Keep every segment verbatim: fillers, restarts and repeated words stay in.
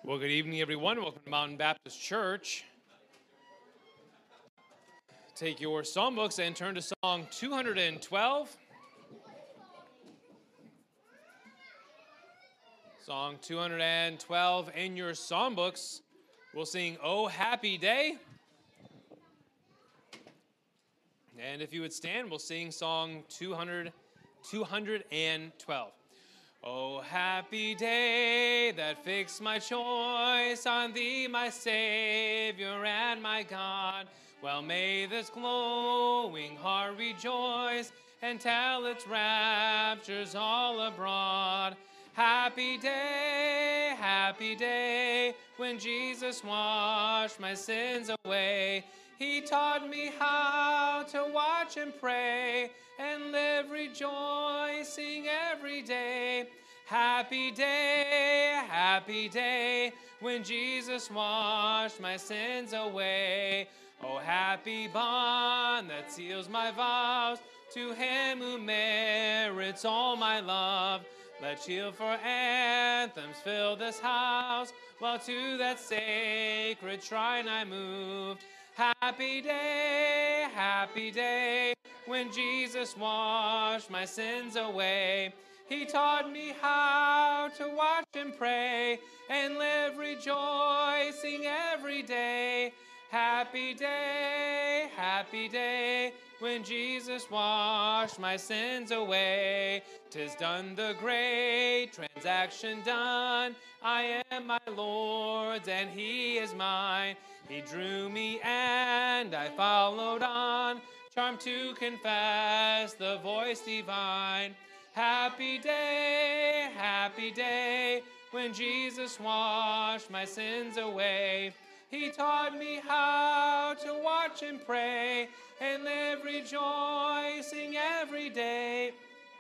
Well, good evening, everyone. Welcome to Mountain Baptist Church. Take your psalm books and turn to Song two hundred twelve. Song two hundred twelve. In your psalm books, we'll sing "Oh Happy Day." And if you would stand, we'll sing Song two hundred, two hundred twelve. Oh, happy day that fixed my choice on thee, my Savior and my God. Well, may this glowing heart rejoice and tell its raptures all abroad. Happy day, happy day, when Jesus washed my sins away. He taught me how to watch and pray and live rejoicing every day. Happy day, happy day, when Jesus washed my sins away. Oh, happy bond that seals my vows to him who merits all my love. Let cheerful anthems fill this house, while to that sacred shrine I move. Happy day, happy day, when Jesus washed my sins away. He taught me how to watch and pray and live rejoicing every day. Happy day, happy day, when Jesus washed my sins away. 'Tis done, the great transaction done. I am my Lord's and he is mine. He drew me and I followed on, charmed to confess the voice divine. Happy day, happy day, when Jesus washed my sins away. He taught me how to watch and pray and live rejoicing every day.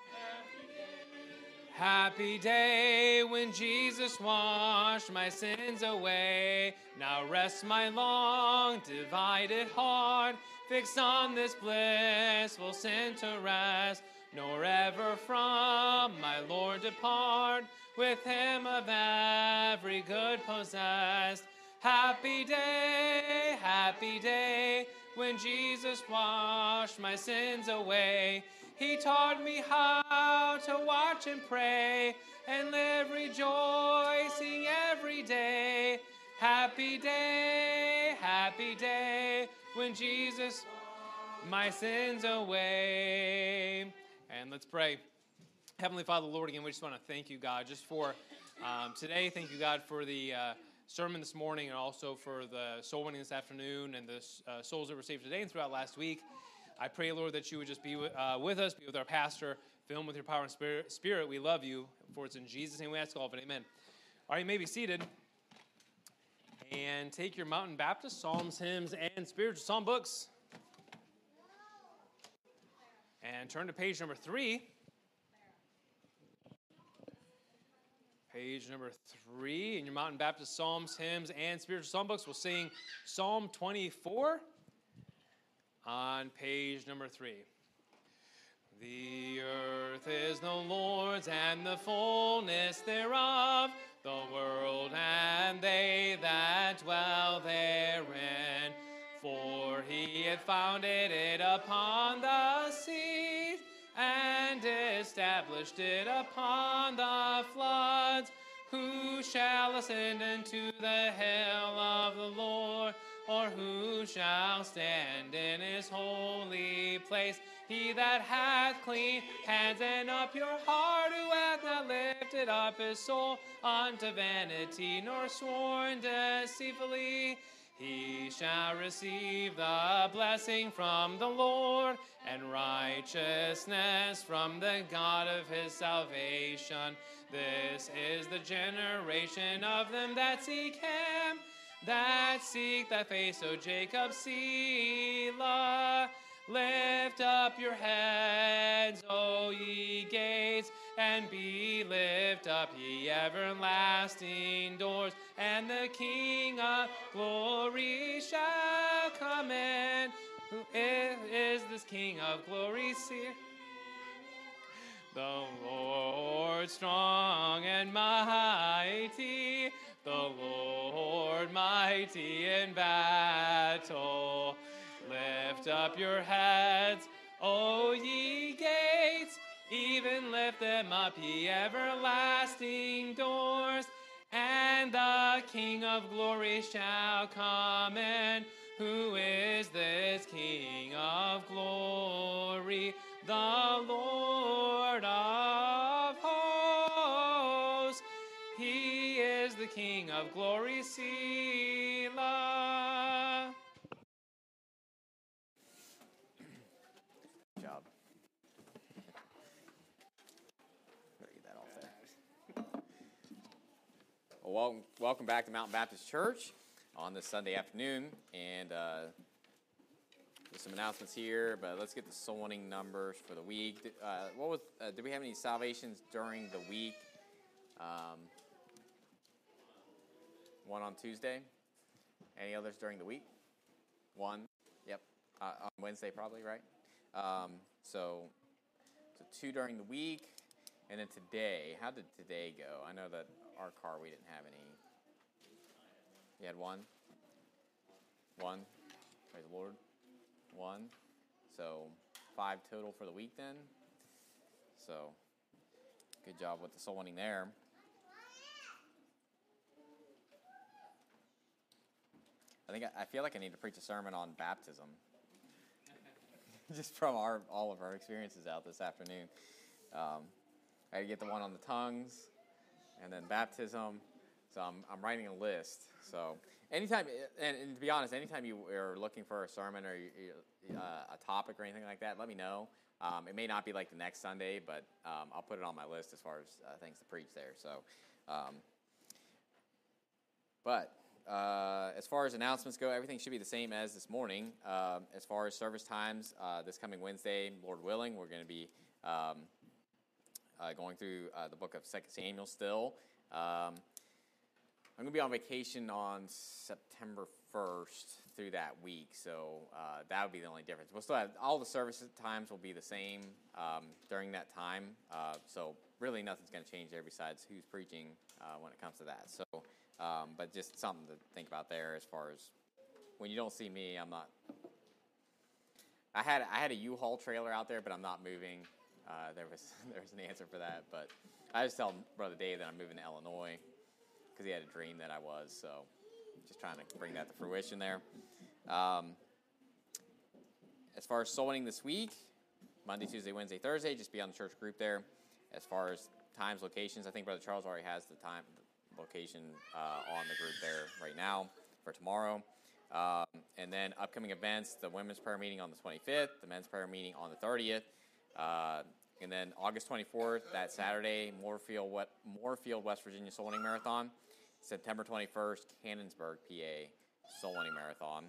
Happy day when Jesus washed my sins away. Now rest my long divided heart, fixed on this blissful center rest, nor ever from my Lord depart, with him of every good possessed. Happy day, happy day, when Jesus washed my sins away. He taught me how to watch and pray and live rejoicing every day. Happy day, happy day, when Jesus washed my sins away. And let's pray. Heavenly Father, Lord, again, we just want to thank you, God, just for um, today. Thank you, God, for the uh, sermon this morning and also for the soul winning this afternoon and the uh, souls that were saved today and throughout last week. I pray, Lord, that you would just be uh, with us, be with our pastor, fill him with your power and spirit. Spirit, we love you. For it's in Jesus' name we ask all of it. Amen. All right, you may be seated. And take your Mountain Baptist Psalms, hymns, and spiritual psalm books. And turn to page number three. Page number three in your Mountain Baptist Psalms, hymns, and spiritual psalm books. We'll sing Psalm twenty-four on page number three. The earth is the Lord's and the fullness thereof, the world and they that dwell therein. For he hath founded it upon the seas, and established it upon the floods. Who shall ascend into the hill of the Lord, or who shall stand in his holy place? He that hath clean hands and a pure heart, who hath not lifted up his soul unto vanity, nor sworn deceitfully, he shall receive the blessing from the Lord, and righteousness from the God of his salvation. This is the generation of them that seek him, that seek thy face, O Jacob, Selah. Lift up your heads, O ye gates, and be lift up, ye everlasting doors, and the King of glory shall come in. Who is this King of glory? See, the Lord strong and mighty, the Lord mighty in battle. Lift up your heads, O ye gates, even lift them up, ye everlasting doors, and the King of glory shall come in. Who is this King of glory? The Lord of hosts. He is the King of glory, Selah. Good job. Better get that off there. Well, welcome, welcome back to Mountain Baptist Church on this Sunday afternoon, and uh, there's some announcements here, but let's get the soul winning numbers for the week. Did, uh, what was? Uh, did we have any salvations during the week? Um, one on Tuesday. Any others during the week? One. Yep. Uh, on Wednesday, probably, right? Um, so, so two during the week, and then today. How did today go? I know that our car, we didn't have any. You had one? One. Praise the Lord. One. So, five total for the week then. So, good job with the soul winning there. I think I, I feel like I need to preach a sermon on baptism. Just from our all of our experiences out this afternoon. Um, I had to get the one on the tongues, and then baptism. So I'm I'm writing a list. So anytime, and, and to be honest, anytime you are looking for a sermon or you, uh, a topic or anything like that, let me know. Um, it may not be like the next Sunday, but um, I'll put it on my list as far as uh, things to preach there. So, um, but. Uh, as far as announcements go, everything should be the same as this morning. Uh, as far as service times, uh, this coming Wednesday, Lord willing, we're going to be um, uh, going through uh, the book of Second Samuel still. Um, I'm going to be on vacation on September first through that week, so uh, that would be the only difference. We'll still have all the service times will be the same um, during that time, uh, so really nothing's going to change there besides who's preaching uh, when it comes to that. So. Um, but just something to think about there as far as when you don't see me, I'm not. I had I had a U-Haul trailer out there, but I'm not moving. Uh, there was there was an answer for that, but I just tell Brother Dave that I'm moving to Illinois because he had a dream that I was. So just trying to bring that to fruition there. Um, as far as soul winning this week, Monday, Tuesday, Wednesday, Thursday, just be on the church group there. As far as times, locations, I think Brother Charles already has the time. Location uh, on the group there right now for tomorrow. Um, and then upcoming events, the women's prayer meeting on the twenty-fifth, the men's prayer meeting on the thirtieth, uh, and then August twenty-fourth, that Saturday, Moorfield, Moorfield, West Virginia Soul Winning Marathon. September twenty-first, Cannonsburg, P A Soul Winning Marathon.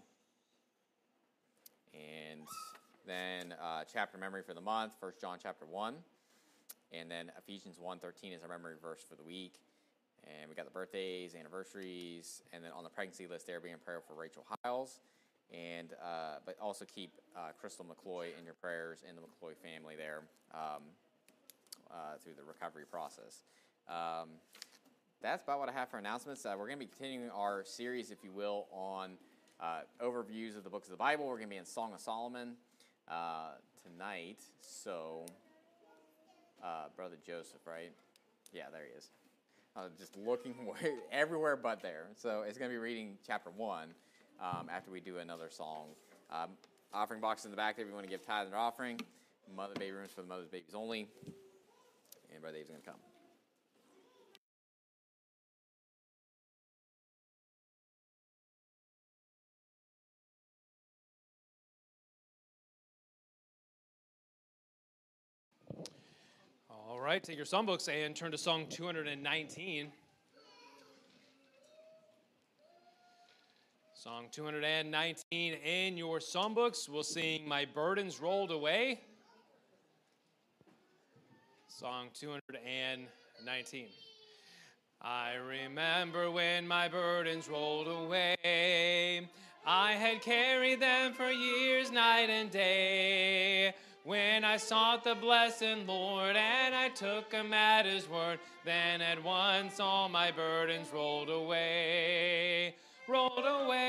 And then uh, chapter memory for the month, First John chapter one. And then Ephesians one thirteen is our memory verse for the week. And we got the birthdays, anniversaries, and then on the pregnancy list there, be in prayer for Rachel Hiles. And uh, but also keep uh, Crystal McCloy in your prayers and the McCloy family there um, uh, through the recovery process. Um, that's about what I have for announcements. Uh, we're going to be continuing our series, if you will, on uh, overviews of the books of the Bible. We're going to be in Song of Solomon uh, tonight. So, uh, Brother Joseph, right? Yeah, there he is. Uh, just looking everywhere but there. So it's going to be reading chapter one um, after we do another song. Um, offering boxes in the back there if you want to give tithe and offering. Mother baby rooms for the mother's babies only. And Brother Dave's going to come. All right, take your songbooks and turn to Song two hundred nineteen. Song two hundred nineteen in your songbooks. We'll sing My Burdens Rolled Away. Song two hundred nineteen. I remember when my burdens rolled away. I had carried them for years, night and day. When I sought the blessed Lord and I took him at his word, then at once all my burdens rolled away, rolled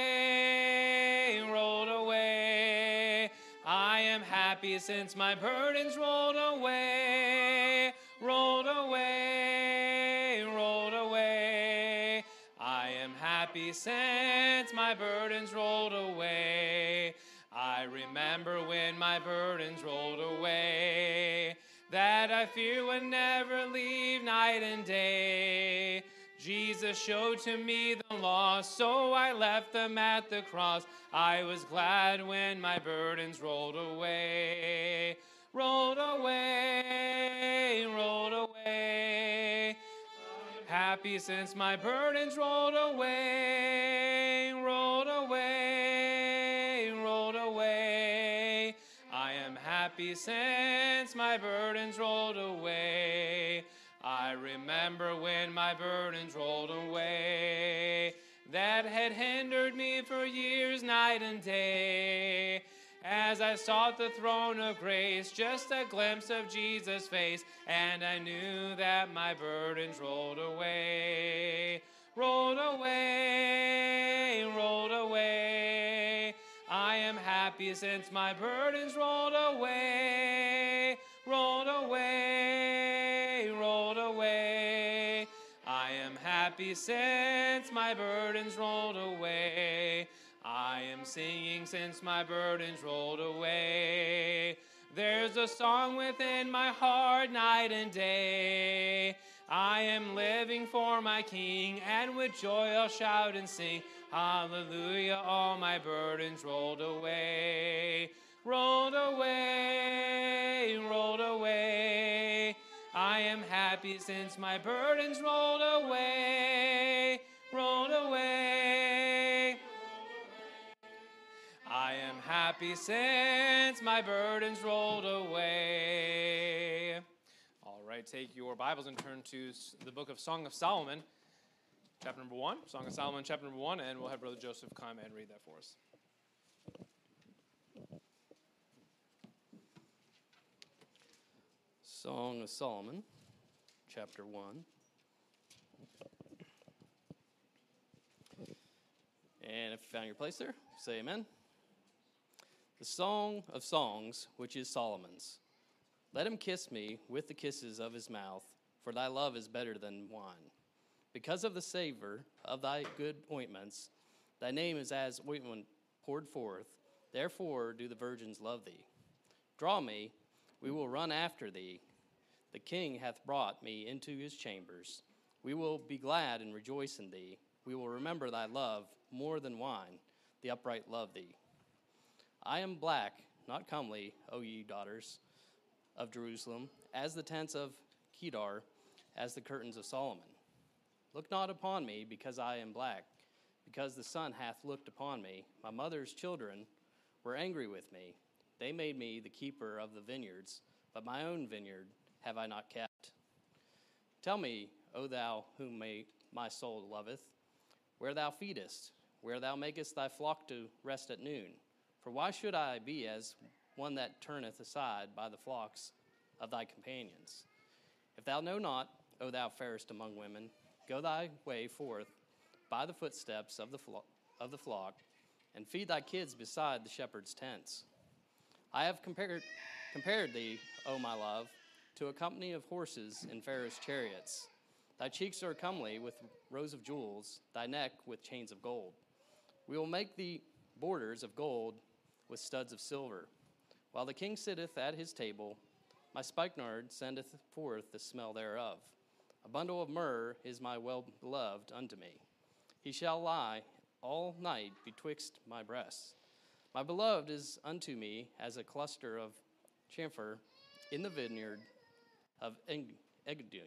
away, rolled away. I am happy since my burdens rolled away, rolled away, rolled away. I am happy since my burdens rolled away. I remember when my burdens rolled away, that I fear would never leave night and day. Jesus showed to me the lost, so I left them at the cross. I was glad when my burdens rolled away, rolled away, rolled away. Happy since my burdens rolled away, rolled away, rolled away. I am happy since my burdens rolled away. I remember when my burdens rolled away, that had hindered me for years, night and day. As I sought the throne of grace, just a glimpse of Jesus' face, and I knew that my burdens rolled away, rolled away, rolled away. I am happy since my burdens rolled away, rolled away, rolled away. I am happy since my burdens rolled away. I am singing since my burdens rolled away. There's a song within my heart night and day. I am living for my King, and with joy I'll shout and sing. Hallelujah, all my burdens rolled away, rolled away, rolled away. I am happy since my burdens rolled away, rolled away. I am happy since my burdens rolled away. All right, take your Bibles and turn to the book of Song of Solomon, chapter number one. Song of Solomon, chapter number one, and we'll have Brother Joseph come and read that for us. Song of Solomon, chapter one. And if you found your place there, say amen. The Song of Songs, which is Solomon's. Let him kiss me with the kisses of his mouth, for thy love is better than wine. Because of the savor of thy good ointments, thy name is as ointment poured forth. Therefore do the virgins love thee. Draw me, we will run after thee. The king hath brought me into his chambers. We will be glad and rejoice in thee. We will remember thy love more than wine. The upright love thee. I am black, not comely, O ye daughters of Jerusalem, as the tents of Kedar, as the curtains of Solomon. Look not upon me, because I am black, because the sun hath looked upon me. My mother's children were angry with me. They made me the keeper of the vineyards, but my own vineyard have I not kept. Tell me, O thou whom may, my soul loveth, where thou feedest, where thou makest thy flock to rest at noon. For why should I be as one that turneth aside by the flocks of thy companions? If thou know not, O thou fairest among women, go thy way forth by the footsteps of the, flo- of the flock, and feed thy kids beside the shepherd's tents. I have compared, compared thee, O my love, to a company of horses in Pharaoh's chariots. Thy cheeks are comely with rows of jewels, thy neck with chains of gold. We will make thee borders of gold with studs of silver. While the king sitteth at his table, my spikenard sendeth forth the smell thereof. A bundle of myrrh is my well-beloved unto me. He shall lie all night betwixt my breasts. My beloved is unto me as a cluster of camphor in the vineyard of Engedi.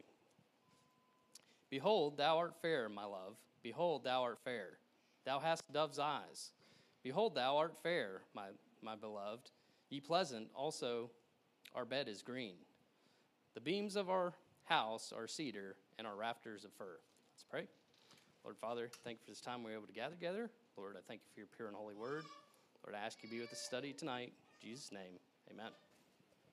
Behold, thou art fair, my love. Behold, thou art fair. Thou hast dove's eyes. Behold, thou art fair, my, my beloved. Ye pleasant, also our bed is green. The beams of our house are cedar, and our rafters of fir. Let's pray. Lord Father, thank you for this time we were able to gather together. Lord, I thank you for your pure and holy word. Lord, I ask you to be with us study tonight. In Jesus' name, amen.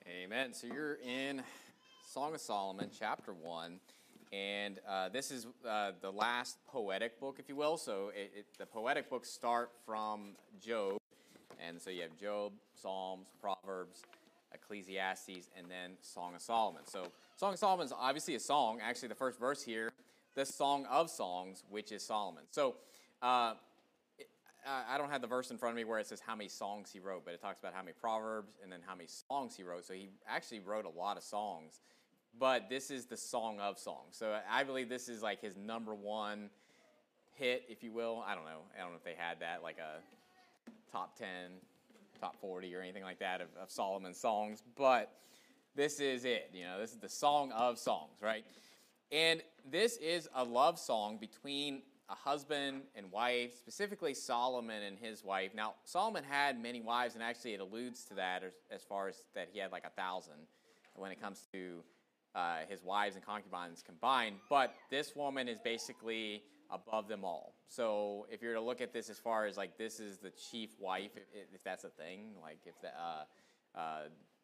Amen. So you're in Song of Solomon, chapter one, and uh, this is uh, the last poetic book, if you will. So it, it, the poetic books start from Job, and so you have Job, Psalms, Proverbs, Ecclesiastes, and then Song of Solomon. So Song of Solomon is obviously a song. Actually, the first verse here, the Song of Songs, which is Solomon. So uh, it, I don't have the verse in front of me where it says how many songs he wrote, but it talks about how many Proverbs and then how many songs he wrote. So he actually wrote a lot of songs, but this is the Song of Songs. So I believe this is like his number one hit, if you will. I don't know. I don't know if they had that, like a top ten, top forty, or anything like that of, of Solomon's songs, but this is it. You know, this is the Song of Songs, right? And this is a love song between a husband and wife, specifically Solomon and his wife. Now, Solomon had many wives, and actually it alludes to that as, as far as that he had like a thousand when it comes to uh, his wives and concubines combined. But this woman is basically above them all. So if you're to look at this as far as like this is the chief wife, if, if that's a thing, like if the, uh, uh,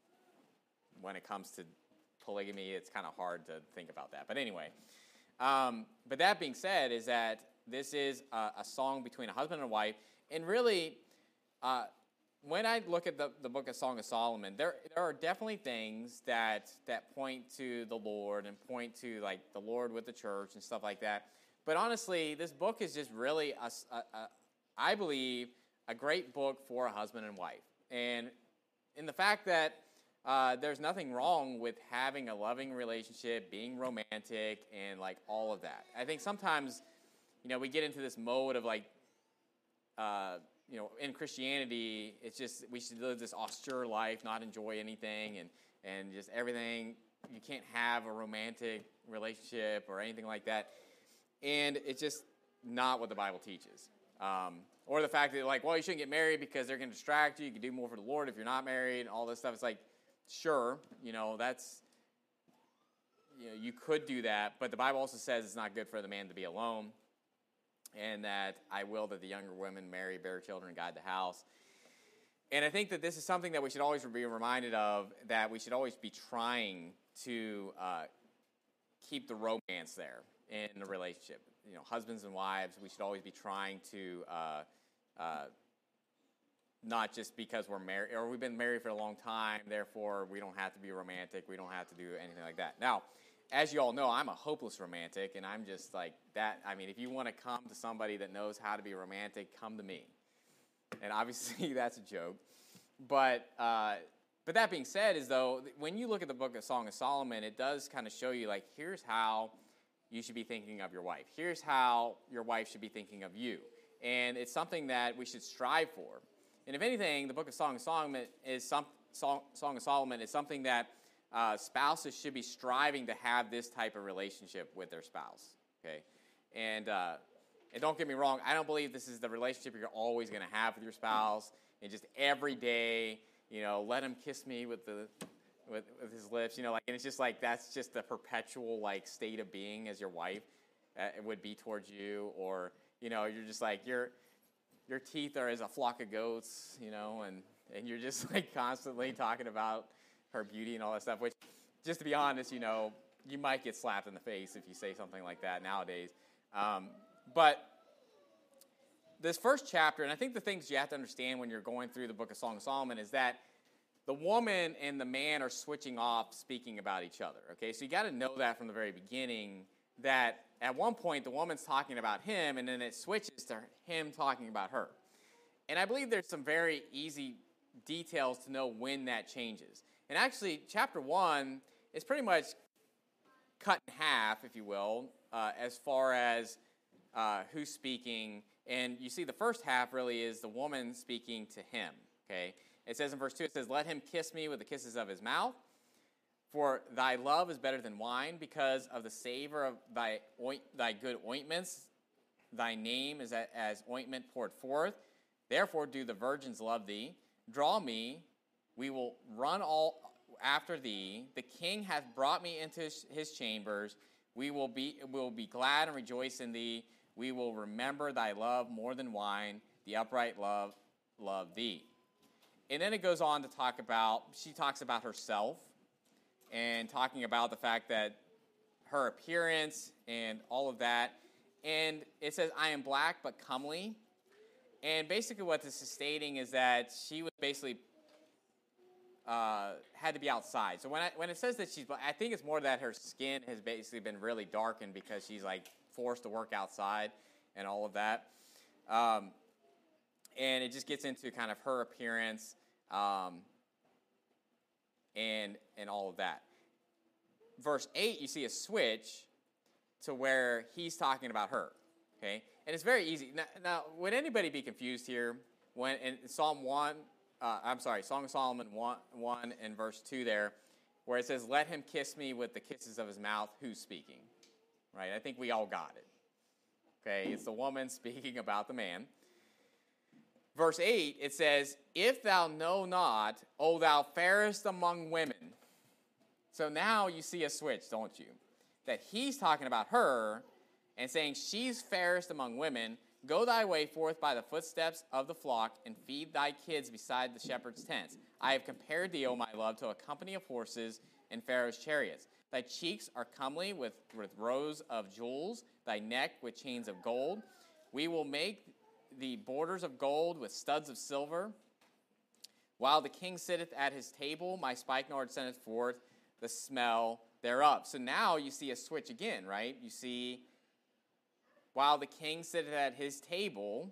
when it comes to polygamy, it's kind of hard to think about that. But anyway, um, but that being said, is that this is a, a song between a husband and a wife, and really, uh, when I look at the, the book of Song of Solomon, there there are definitely things that that point to the Lord and point to like the Lord with the church and stuff like that. But honestly, this book is just really, a, a, a, I believe, a great book for a husband and wife, and in the fact that uh, there's nothing wrong with having a loving relationship, being romantic, and like all of that. I think sometimes, you know, we get into this mode of like, uh, you know, in Christianity, it's just we should live this austere life, not enjoy anything, and and just everything. You can't have a romantic relationship or anything like that, and it's just not what the Bible teaches. Um, or the fact that like, well, you shouldn't get married because they're going to distract you. You can do more for the Lord if you're not married, and all this stuff. It's like, sure, you know, that's, you know, you could do that, but the Bible also says it's not good for the man to be alone, and that I will that the younger women marry, bear children, and guide the house. And I think that this is something that we should always be reminded of, that we should always be trying to uh, keep the romance there in the relationship. You know, husbands and wives, we should always be trying to uh, uh, not just because we're married, or we've been married for a long time, therefore we don't have to be romantic, we don't have to do anything like that. Now, as you all know, I'm a hopeless romantic, and I'm just like that. I mean, if you want to come to somebody that knows how to be romantic, come to me. And obviously that's a joke. But uh, but that being said, is though, when you look at the book of Song of Solomon, it does kind of show you, like, here's how you should be thinking of your wife. Here's how your wife should be thinking of you. And it's something that we should strive for. And if anything, the book of Song of Solomon is some Song, Song of Solomon is something that uh, spouses should be striving to have this type of relationship with their spouse. Okay, and uh, and don't get me wrong, I don't believe this is the relationship you're always going to have with your spouse. And just every day, you know, let him kiss me with the with, with his lips, you know, like, and it's just like that's just the perpetual like state of being as your wife uh, it would be towards you, or you know, you're just like you're. Your teeth are as a flock of goats, you know, and, and you're just like constantly talking about her beauty and all that stuff, which, just to be honest, you know, you might get slapped in the face if you say something like that nowadays. Um, but this first chapter, and I think the things you have to understand when you're going through the book of Song of Solomon is that the woman and the man are switching off speaking about each other, okay? So you got to know that from the very beginning, that at one point the woman's talking about him, and then it switches to him talking about her. And I believe there's some very easy details to know when that changes. And actually, chapter one is pretty much cut in half, if you will, uh, as far as uh, who's speaking. And you see the first half really is the woman speaking to him, okay? It says in verse two, it says, "Let him kiss me with the kisses of his mouth. For thy love is better than wine, because of the savor of thy oint, thy good ointments. Thy name is as ointment poured forth. Therefore do the virgins love thee. Draw me, we will run all after thee. The king hath brought me into his, his chambers. We will be will be glad and rejoice in thee. We will remember thy love more than wine. The upright love love thee." and then it goes on to talk about, she talks about herself and talking about the fact that her appearance and all of that. And it says, I am black but comely. And basically what this is stating is that she was basically uh, had to be outside. So when I, when it says that she's black, I think it's more that her skin has basically been really darkened because she's like forced to work outside and all of that. Um, and it just gets into kind of her appearance um, and and all of that. Verse eight, you see a switch to where he's talking about her, okay? And it's very easy. Now, now would anybody be confused here when in Psalm one, uh, I'm sorry, Song of Solomon one, one and verse two there, where it says, let him kiss me with the kisses of his mouth, who's speaking, right? I think we all got it, okay? It's the woman speaking about the man. Verse eight, it says, if thou know not, O thou fairest among women. So now you see a switch, don't you? That he's talking about her and saying she's fairest among women. Go thy way forth by the footsteps of the flock and feed thy kids beside the shepherd's tents. I have compared thee, O my love, to a company of horses and Pharaoh's chariots. Thy cheeks are comely with, with rows of jewels, thy neck with chains of gold. We will make the borders of gold with studs of silver. While the king sitteth at his table, my spikenard sendeth forth the smell thereof. So now you see a switch again, right? You see, while the king sitteth at his table,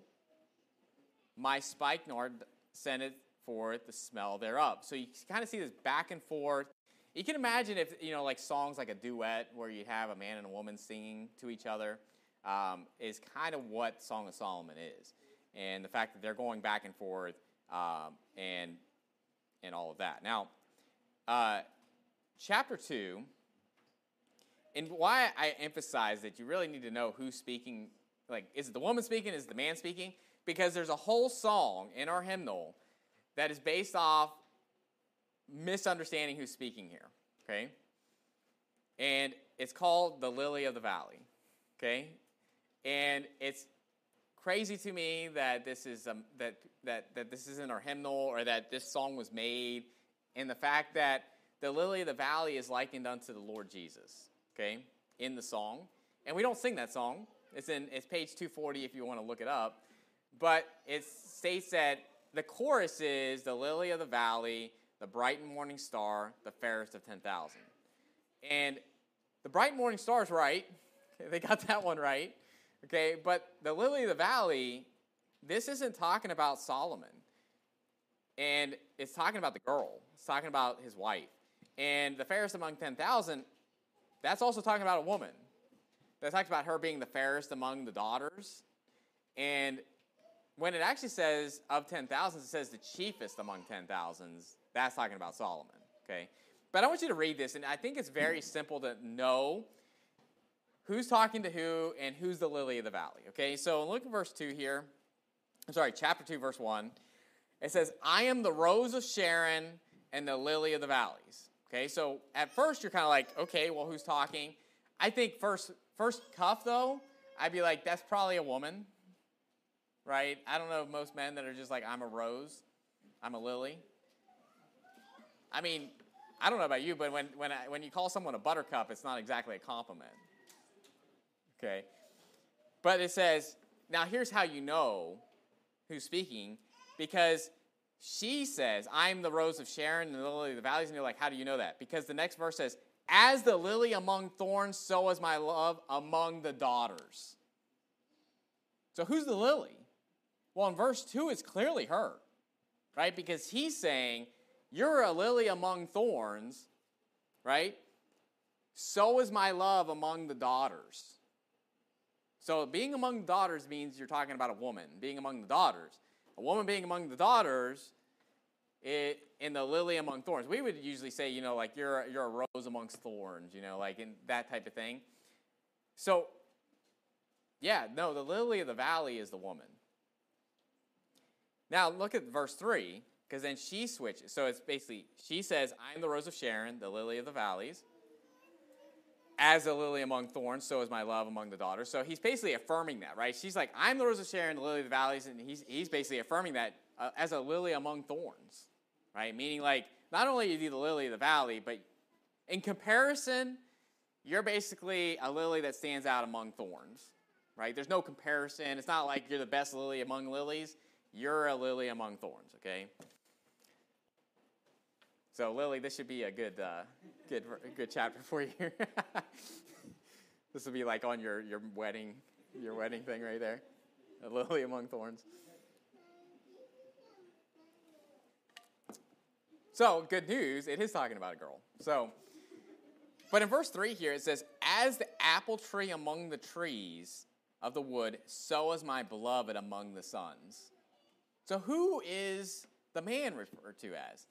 my spikenard sendeth forth the smell thereof. So you kind of see this back and forth. You can imagine if, you know, like songs like a duet where you have a man and a woman singing to each other um, is kind of what Song of Solomon is. And the fact that they're going back and forth um, and and all of that. Now, uh, chapter two, and why I emphasize that you really need to know who's speaking, like, is it the woman speaking, is it the man speaking? Because there's a whole song in our hymnal that is based off misunderstanding who's speaking here, okay? And it's called The Lily of the Valley, okay? And it's crazy to me that this is um, that that that this is in our hymnal or that this song was made, and the fact that the lily of the valley is likened unto the Lord Jesus, okay, in the song. And we don't sing that song. It's in it's page two forty if you want to look it up. But it states that the chorus is the lily of the valley, the bright and morning star, the fairest of ten thousand. And the bright morning star is right. They got that one right. Okay, but the lily of the valley, this isn't talking about Solomon. And it's talking about the girl. It's talking about his wife. And the fairest among ten thousand, that's also talking about a woman. That talks about her being the fairest among the daughters. And when it actually says of ten thousand, it says the chiefest among ten thousands. That's talking about Solomon, okay? But I want you to read this, and I think it's very simple to know who's talking to who and who's the lily of the valley, okay? So look at verse two here. I'm sorry, chapter two, verse one. It says, I am the rose of Sharon and the lily of the valleys. Okay, so at first you're kind of like, okay, well, who's talking? I think first first cuff, though, I'd be like, that's probably a woman, right? I don't know most men that are just like, I'm a rose, I'm a lily. I mean, I don't know about you, but when when I, when you call someone a buttercup, it's not exactly a compliment. Okay, but it says, now here's how you know who's speaking, because she says, I'm the rose of Sharon and the lily of the valleys, and you're like, how do you know that? Because the next verse says, as the lily among thorns, so is my love among the daughters. So who's the lily? Well, in verse two, it's clearly her, right? Because he's saying, you're a lily among thorns, right? So is my love among the daughters. So being among the daughters means you're talking about a woman, being among the daughters. A woman being among the daughters it, in the lily among thorns. We would usually say, you know, like you're, you're a rose amongst thorns, you know, like in that type of thing. So, yeah, no, the lily of the valley is the woman. Now, look at verse three, because then she switches. So it's basically, she says, I am the rose of Sharon, the lily of the valleys. As a lily among thorns, so is my love among the daughters. So he's basically affirming that, right? She's like, I'm the rose of Sharon, the lily of the valleys, and he's he's basically affirming that uh, as a lily among thorns, right? Meaning, like, not only are you the lily of the valley, but in comparison, you're basically a lily that stands out among thorns, right? There's no comparison. It's not like you're the best lily among lilies. You're a lily among thorns, okay? So, Lily, this should be a good, uh, good, good chapter for you. This will be like on your, your wedding, your wedding thing right there. A lily among thorns. So, good news, it is talking about a girl. So, but in verse three here, it says, as the apple tree among the trees of the wood, so is my beloved among the sons. So who is the man referred to as?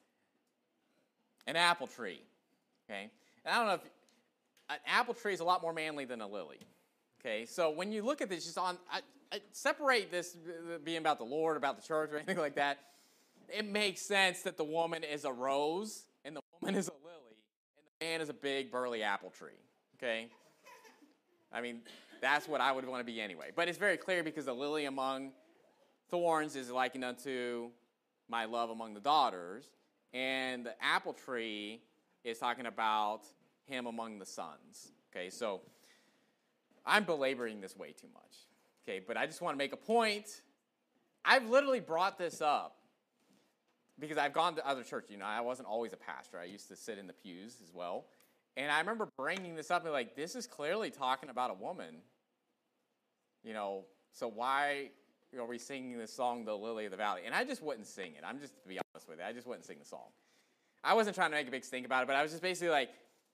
An apple tree, okay? And I don't know if, an apple tree is a lot more manly than a lily, okay? So when you look at this, just on, I, I separate this being about the Lord, about the church, or anything like that, it makes sense that the woman is a rose, and the woman is a lily, and the man is a big, burly apple tree, okay? I mean, that's what I would want to be anyway. But it's very clear because the lily among thorns is likened unto my love among the daughters, and the apple tree is talking about him among the sons. Okay, so I'm belaboring this way too much. Okay, but I just want to make a point. I've literally brought this up because I've gone to other churches. You know, I wasn't always a pastor. I used to sit in the pews as well. And I remember bringing this up and like, this is clearly talking about a woman. You know, so why are we singing this song, The Lily of the Valley? And I just wouldn't sing it. I'm just, to be honest with you, I just wouldn't sing the song. I wasn't trying to make a big stink about it, but I was just basically like,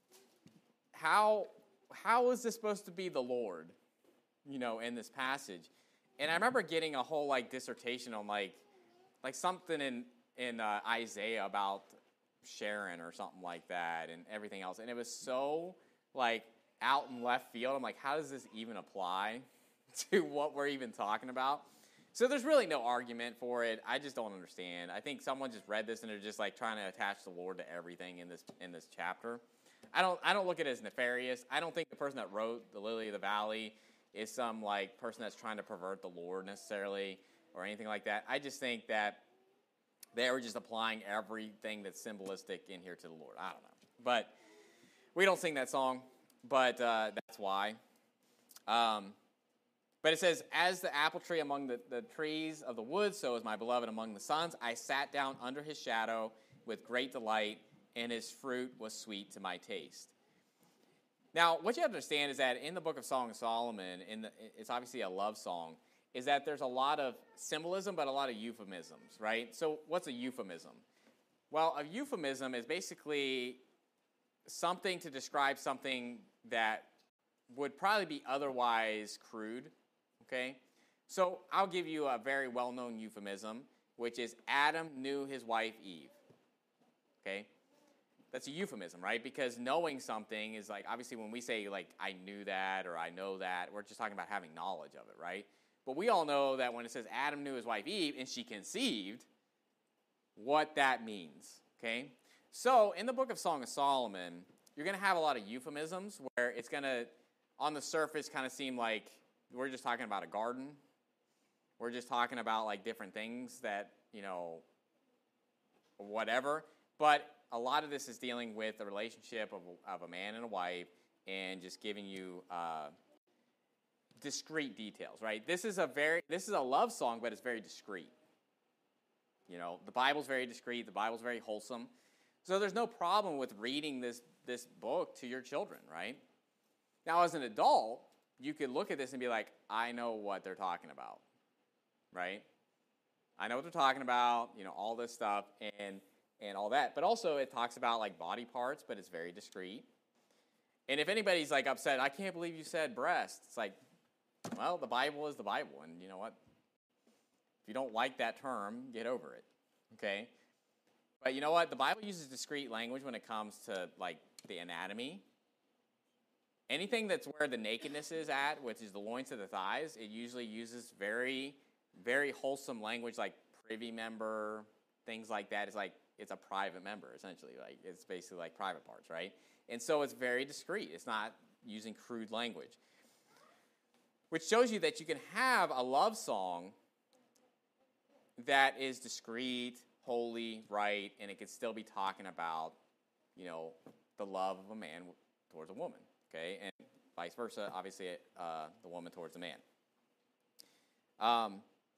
how how is this supposed to be the Lord, you know, in this passage? And I remember getting a whole, like, dissertation on, like, like something in, in uh, Isaiah about Sharon or something like that and everything else. And it was so, like, out in left field. I'm like, how does this even apply to what we're even talking about? So there's really no argument for it. I just don't understand. I think someone just read this and they're just like trying to attach the Lord to everything in this in this chapter. I don't I don't look at it as nefarious. I don't think the person that wrote the Lily of the Valley is some like person that's trying to pervert the Lord necessarily or anything like that. I just think that they were just applying everything that's symbolistic in here to the Lord. I don't know. But we don't sing that song, but uh, that's why. Um But it says, as the apple tree among the, the trees of the woods, so is my beloved among the sons. I sat down under his shadow with great delight, and his fruit was sweet to my taste. Now, what you have to understand is that in the book of Song of Solomon, in the, it's obviously a love song, is that there's a lot of symbolism, but a lot of euphemisms, right? So what's a euphemism? Well, a euphemism is basically something to describe something that would probably be otherwise crude. Okay, so I'll give you a very well-known euphemism, which is Adam knew his wife Eve. Okay, that's a euphemism, right? Because knowing something is like, obviously when we say like, I knew that or I know that, we're just talking about having knowledge of it, right? But we all know that when it says Adam knew his wife Eve and she conceived, what that means, okay? So in the book of Song of Solomon, you're going to have a lot of euphemisms where it's going to, on the surface, kind of seem like we're just talking about a garden. We're just talking about, like, different things that, you know, whatever. But a lot of this is dealing with the relationship of, of a man and a wife and just giving you uh, discrete details, right? This is a very, this is a love song, but it's very discreet. You know, the Bible's very discreet. The Bible's very wholesome. So there's no problem with reading this, this book to your children, right? Now, as an adult, you could look at this and be like, I know what they're talking about, right? I know what they're talking about, you know, all this stuff and and all that. But also it talks about, like, body parts, but it's very discreet. And if anybody's, like, upset, I can't believe you said breast, it's like, well, the Bible is the Bible. And you know what? If you don't like that term, get over it, okay? But you know what? The Bible uses discreet language when it comes to, like, the anatomy. Anything that's where the nakedness is at, which is the loins to the thighs, it usually uses very, very wholesome language like privy member, things like that. It's like, it's a private member, essentially. Like, it's basically like private parts, right? And so it's very discreet. It's not using crude language. Which shows you that you can have a love song that is discreet, holy, right, and it could still be talking about, you know, the love of a man towards a woman, okay, and vice versa, obviously, uh, the woman towards the man. Um,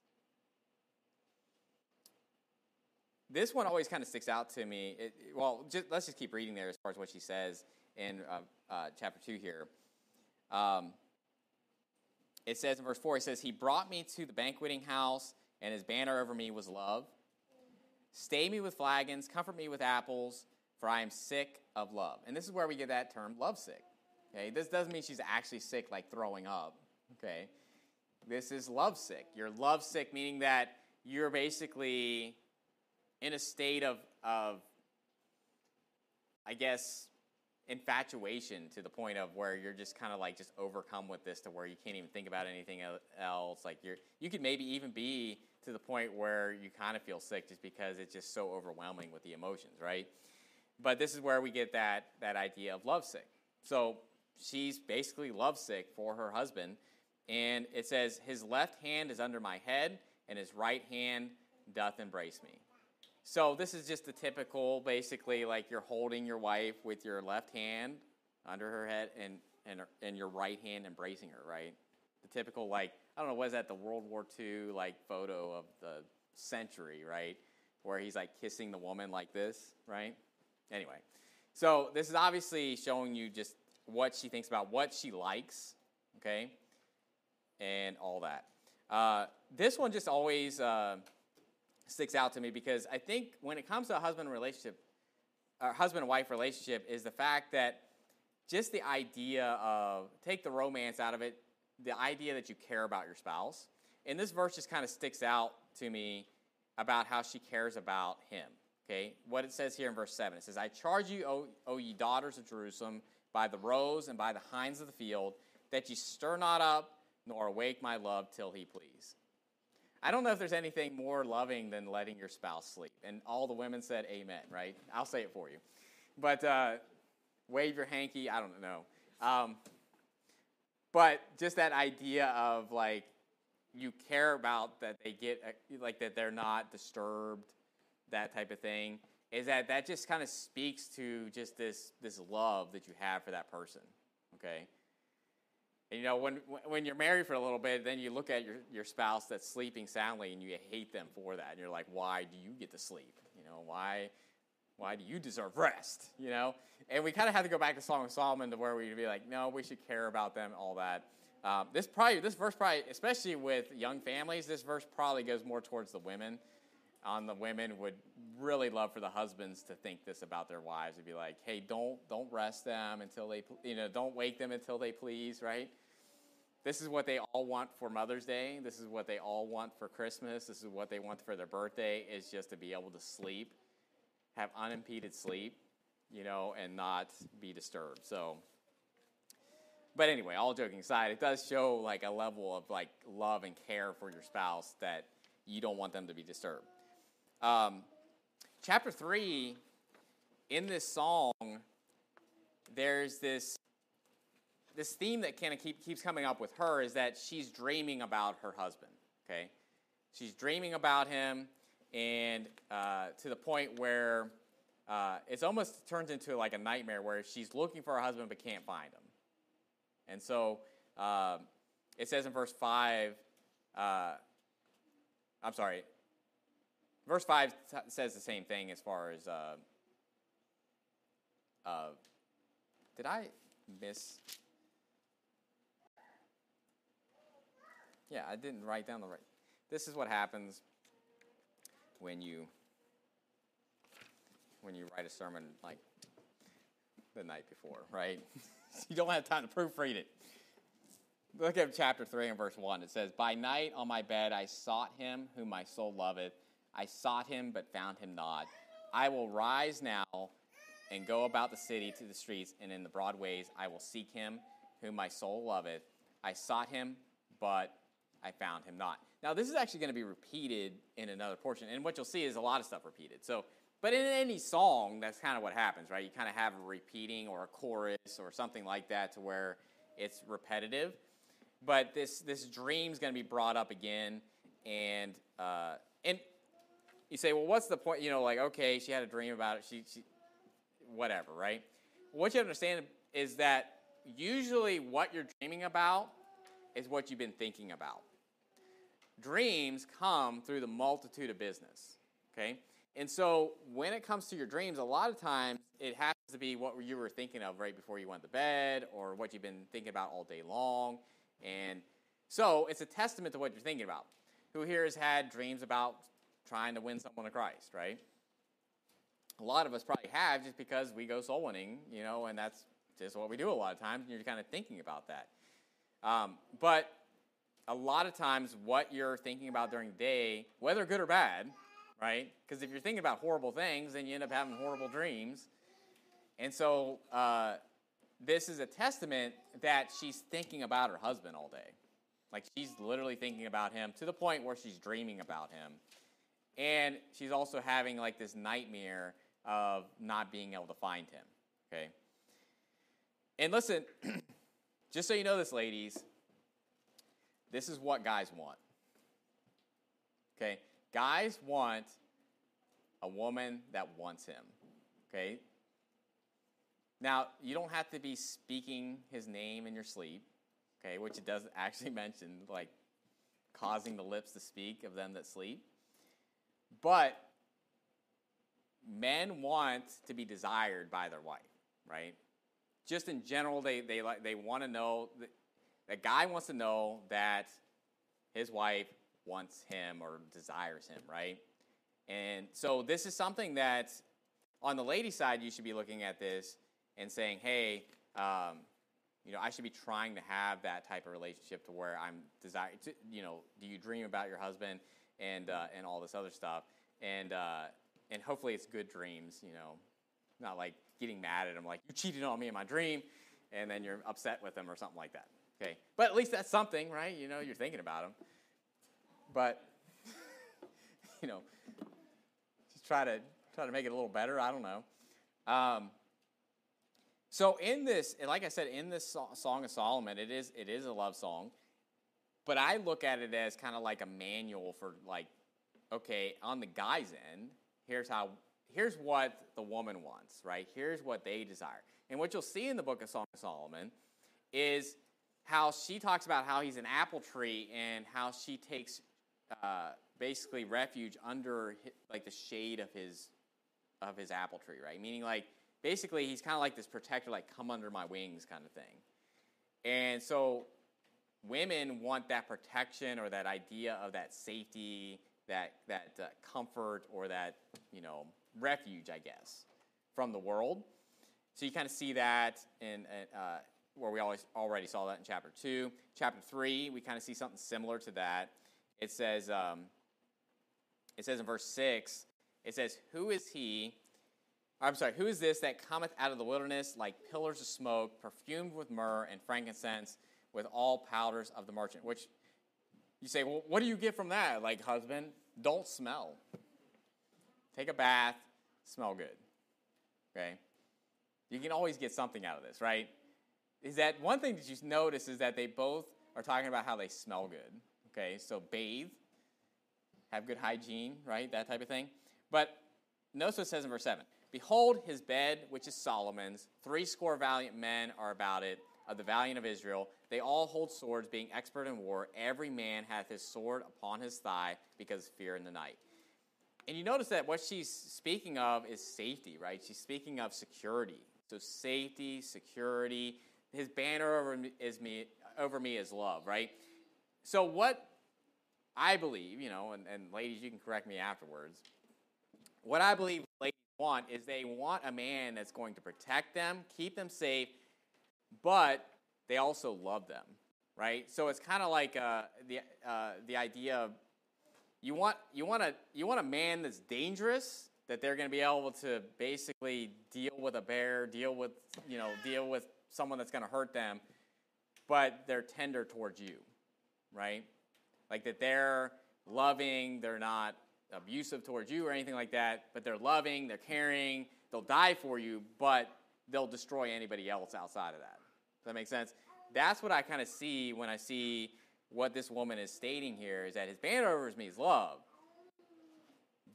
this one always kind of sticks out to me. It, well, just, let's just keep reading there as far as what she says in uh, uh, chapter two here. Um, it says in verse four, it says, he brought me to the banqueting house, and his banner over me was love. Stay me with flagons, comfort me with apples, for I am sick of love. And this is where we get that term, lovesick. Okay, this doesn't mean she's actually sick, like throwing up. Okay, this is lovesick. You're lovesick, meaning that you're basically in a state of, of, I guess, infatuation to the point of where you're just kind of like just overcome with this to where you can't even think about anything else. Like you're, you could maybe even be to the point where you kind of feel sick just because it's just so overwhelming with the emotions, right? But this is where we get that that idea of lovesick. So she's basically lovesick for her husband, and it says, his left hand is under my head, and his right hand doth embrace me. So this is just the typical, basically, like you're holding your wife with your left hand under her head and, and, and your right hand embracing her, right? The typical, like, I don't know, what is that, the World War Two, like, photo of the century, right? Where he's, like, kissing the woman like this, right? Anyway, so this is obviously showing you just what she thinks about, what she likes, okay, and all that. Uh, this one just always... Uh, sticks out to me because I think when it comes to a husband relationship, or husband and wife relationship, is the fact that just the idea of, take the romance out of it, the idea that you care about your spouse. And this verse just kind of sticks out to me about how she cares about him. Okay, what it says here in verse seven, it says, I charge you, O, o ye daughters of Jerusalem, by the roes and by the hinds of the field, that ye stir not up, nor awake my love till he please. I don't know if there's anything more loving than letting your spouse sleep. And all the women said amen, right? I'll say it for you. But uh, wave your hanky, I don't know. Um, but just that idea of, like, you care about that they get, like, that they're not disturbed, that type of thing, is that that just kind of speaks to just this, this love that you have for that person, okay? And, you know, when when you're married for a little bit, then you look at your, your spouse that's sleeping soundly and you hate them for that. And you're like, why do you get to sleep? You know, why why do you deserve rest? You know? And we kind of have to go back to Song of Solomon to where we'd be like, no, we should care about them, all that. Um, this probably this verse probably, especially with young families, this verse probably goes more towards the women. On the women would really love for the husbands to think this about their wives. It'd be like, hey, don't don't rest them until they, you know, don't wake them until they please, right? This is what they all want for Mother's Day. This is what they all want for Christmas. This is what they want for their birthday, is just to be able to sleep, have unimpeded sleep, you know, and not be disturbed. So, but anyway, all joking aside, it does show like a level of like love and care for your spouse that you don't want them to be disturbed. Um, chapter three, in this song, there's this this theme that kind of keep, keeps coming up with her, is that she's dreaming about her husband, okay? She's dreaming about him, and uh, to the point where uh, it's almost turns into like a nightmare where she's looking for her husband but can't find him. And so uh, it says in verse five, uh, I'm sorry, verse five t- says the same thing as far as, uh, uh, did I miss... Yeah, I didn't write down the right. This is what happens when you when you write a sermon like the night before, right? You don't have time to proofread it. Look at chapter three and verse one. It says, by night on my bed I sought him whom my soul loveth. I sought him but found him not. I will rise now and go about the city to the streets, and in the broad ways I will seek him whom my soul loveth. I sought him, but I found him not. Now, this is actually going to be repeated in another portion, and what you'll see is a lot of stuff repeated. So, but in any song, that's kind of what happens, right? You kind of have a repeating or a chorus or something like that to where it's repetitive. But this this dream's going to be brought up again, and uh, and you say, well, what's the point? You know, like, okay, she had a dream about it. She, she whatever, right? What you understand is that usually what you're dreaming about is what you've been thinking about. Dreams come through the multitude of business, okay? And so when it comes to your dreams, a lot of times it happens to be what you were thinking of right before you went to bed or what you've been thinking about all day long. And so it's a testament to what you're thinking about. Who here has had dreams about trying to win someone to Christ, right? A lot of us probably have just because we go soul winning, you know, and that's just what we do a lot of times, and you're kind of thinking about that. Um, but a lot of times what you're thinking about during the day, whether good or bad, right? Because if you're thinking about horrible things, then you end up having horrible dreams. And so uh, this is a testament that she's thinking about her husband all day. Like she's literally thinking about him to the point where she's dreaming about him. And she's also having like this nightmare of not being able to find him, okay? And listen, just so you know this, ladies, this is what guys want, okay? Guys want a woman that wants him, okay? Now, you don't have to be speaking his name in your sleep, okay, which it does actually mention, like, causing the lips to speak of them that sleep. But men want to be desired by their wife, right? Just in general, they they like they want to know, that, a guy wants to know that his wife wants him or desires him, right? And so this is something that, on the lady side, you should be looking at this and saying, hey, um, you know, I should be trying to have that type of relationship to where I'm desired. You know, do you dream about your husband and uh, and all this other stuff? And uh, and hopefully it's good dreams. You know, not like getting mad at him, like you cheated on me in my dream, and then you're upset with him or something like that. Okay, but at least that's something, right? You know, you're thinking about him. But you know, just try to try to make it a little better. I don't know. Um, So in this, and like I said, in this Song of Solomon, it is it is a love song, but I look at it as kind of like a manual for like, okay, on the guy's end, here's how, here's what the woman wants, right? Here's what they desire. And what you'll see in the book of Song of Solomon is how she talks about how he's an apple tree and how she takes uh, basically refuge under like the shade of his of his apple tree, right? Meaning like, basically, he's kind of like this protector, like, come under my wings kind of thing. And so women want that protection or that idea of that safety, that that uh, comfort or that, you know, refuge, I guess, from the world. So you kind of see that in uh, where we always already saw that in chapter two. Chapter three, we kind of see something similar to that. It says, um, it says in verse six, it says, who is he... I'm sorry, who is this that cometh out of the wilderness like pillars of smoke, perfumed with myrrh and frankincense, with all powders of the merchant? Which you say, well, what do you get from that? Like, husband, don't smell. Take a bath, smell good. Okay? You can always get something out of this, right? Is that one thing that you notice is that they both are talking about how they smell good. Okay, so bathe, have good hygiene, right? That type of thing. But notice what it says in verse seven. Behold, his bed, which is Solomon's, threescore valiant men are about it, of the valiant of Israel. They all hold swords, being expert in war. Every man hath his sword upon his thigh, because of fear in the night. And you notice that what she's speaking of is safety, right? She's speaking of security. So safety, security. His banner over me is, me, over me is love, right? So what I believe, you know, and, and ladies, you can correct me afterwards. What I believe ladies want is they want a man that's going to protect them, keep them safe, but they also love them, right? So it's kind of like uh, the uh, the idea of you want you want a you want a man that's dangerous, that they're going to be able to basically deal with a bear, deal with you know deal with someone that's going to hurt them, but they're tender towards you, right? Like that they're loving, they're not abusive towards you or anything like that, but they're loving, they're caring, they'll die for you, but they'll destroy anybody else outside of that. Does that make sense? That's what I kind of see when I see what this woman is stating here, is that his banner over me is love,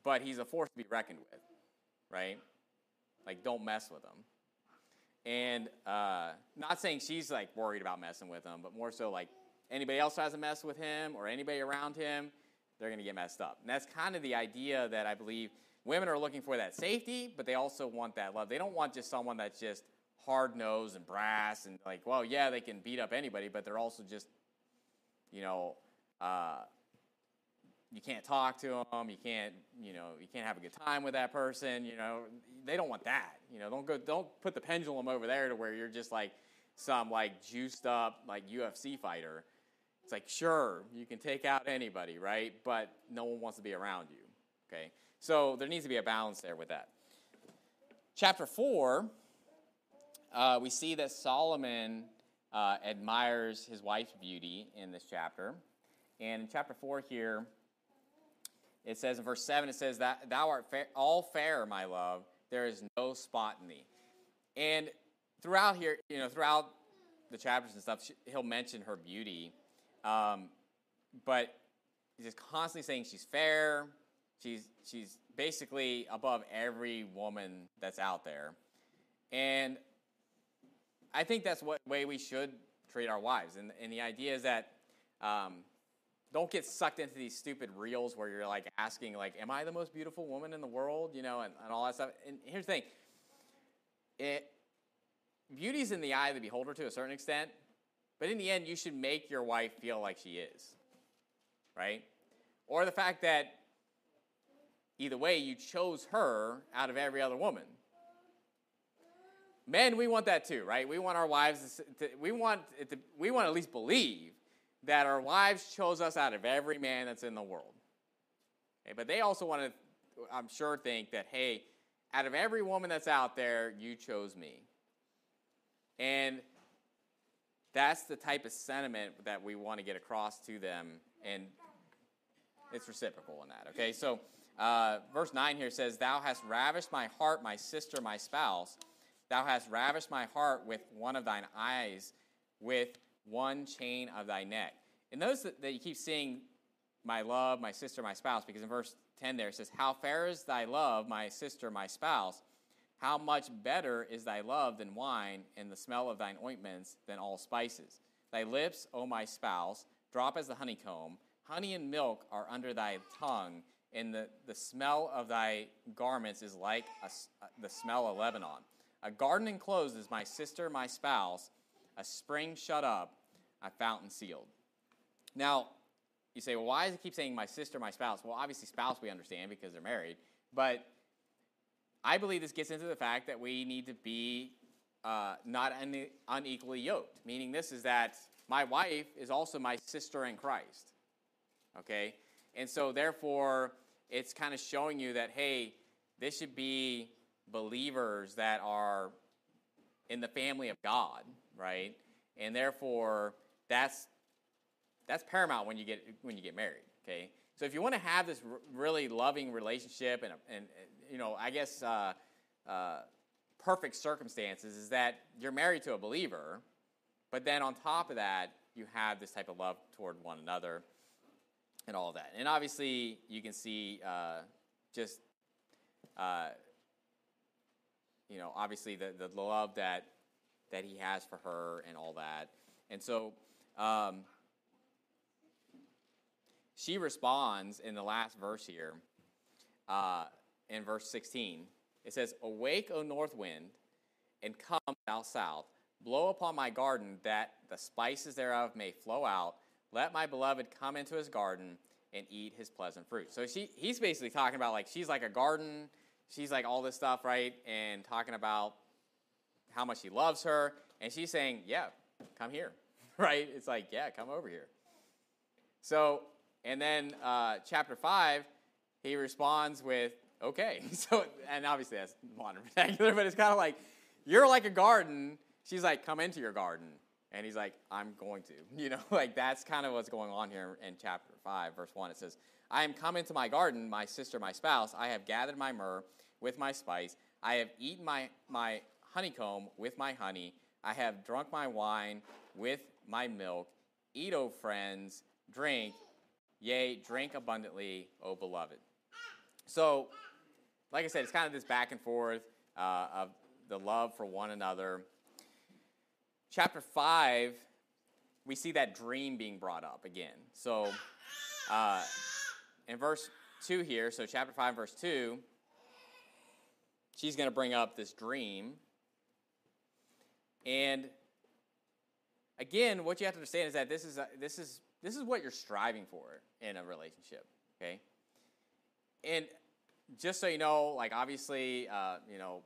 but he's a force to be reckoned with, right? Like, don't mess with him. And uh, not saying she's, like, worried about messing with him, but more so, like, anybody else has a mess with him or anybody around him, they're going to get messed up. And that's kind of the idea that I believe women are looking for, that safety, but they also want that love. They don't want just someone that's just hard-nosed and brass and like, well, yeah, they can beat up anybody, but they're also just, you know, uh, you can't talk to them. You can't, you know, you can't have a good time with that person. You know, they don't want that. You know, don't go, don't put the pendulum over there to where you're just like some like juiced up like U F C fighter. It's like, sure, you can take out anybody, right? But no one wants to be around you. Okay, so there needs to be a balance there with that. Chapter four, uh, we see that Solomon uh, admires his wife's beauty in this chapter, and in chapter four here. It says in verse seven, it says, that thou art fair, all fair, my love. There is no spot in thee. And throughout here, you know, throughout the chapters and stuff, he'll mention her beauty. Um, but he's just constantly saying she's fair. She's, she's basically above every woman that's out there. And I think that's what way we should treat our wives. And, and the idea is that um, don't get sucked into these stupid reels where you're like asking, like, am I the most beautiful woman in the world? You know, and, and all that stuff. And here's the thing. It, beauty's in the eye of the beholder to a certain extent. But in the end, you should make your wife feel like she is. Right? Or the fact that either way, you chose her out of every other woman. Men, we want that too, right? We want our wives to, to we want it to, we want to at least believe that our wives chose us out of every man that's in the world. Okay, but they also want to, I'm sure, think that, hey, out of every woman that's out there, you chose me. And that's the type of sentiment that we want to get across to them, and it's reciprocal in that, okay? So uh, verse nine here says, thou hast ravished my heart, my sister, my spouse. Thou hast ravished my heart with one of thine eyes, with one chain of thy neck. And notice that, that you keep seeing my love, my sister, my spouse, because in verse ten there it says, how fair is thy love, my sister, my spouse? How much better is thy love than wine, and the smell of thine ointments than all spices? Thy lips, O my spouse, drop as the honeycomb. Honey and milk are under thy tongue, and the, the smell of thy garments is like a, the smell of Lebanon. A garden enclosed is my sister, my spouse, a spring shut up, a fountain sealed. Now, you say, well, why does it keep saying my sister, my spouse? Well, obviously spouse we understand because they're married. But I believe this gets into the fact that we need to be uh, not une- unequally yoked. Meaning this is that my wife is also my sister in Christ. Okay? And so therefore, it's kind of showing you that, hey, this should be believers that are in the family of God, right? And therefore, that's that's paramount when you get when you get married. Okay, so if you want to have this r- really loving relationship and and you know, I guess uh, uh, perfect circumstances is that you're married to a believer, but then on top of that, you have this type of love toward one another and all of that. And obviously, you can see uh, just uh, you know, obviously the the love that that he has for her and all that. And so um, she responds in the last verse here, uh, in verse sixteen. It says, awake, O north wind, and come, thou south. Blow upon my garden, that the spices thereof may flow out. Let my beloved come into his garden and eat his pleasant fruit. So she, he's basically talking about, like, she's like a garden. She's like all this stuff, right? And talking about how much he loves her. And she's saying, yeah, come here, right? It's like, yeah, come over here. So, and then uh, chapter five, he responds with, okay. So, and obviously that's modern vernacular, but it's kind of like, you're like a garden. She's like, come into your garden. And he's like, I'm going to. You know, like that's kind of what's going on here in chapter five, verse one. It says, I am come into my garden, my sister, my spouse. I have gathered my myrrh with my spice. I have eaten my, my honeycomb with my honey. I have drunk my wine with my milk. Eat, O friends, drink, yea, drink abundantly, O beloved. So, like I said, it's kind of this back and forth uh, of the love for one another. Chapter five, we see that dream being brought up again. So, uh, in verse two here, so chapter five, verse two, she's going to bring up this dream. And again, what you have to understand is that this is a, this is this is what you're striving for in a relationship. Okay, and just so you know, like obviously, uh, you know,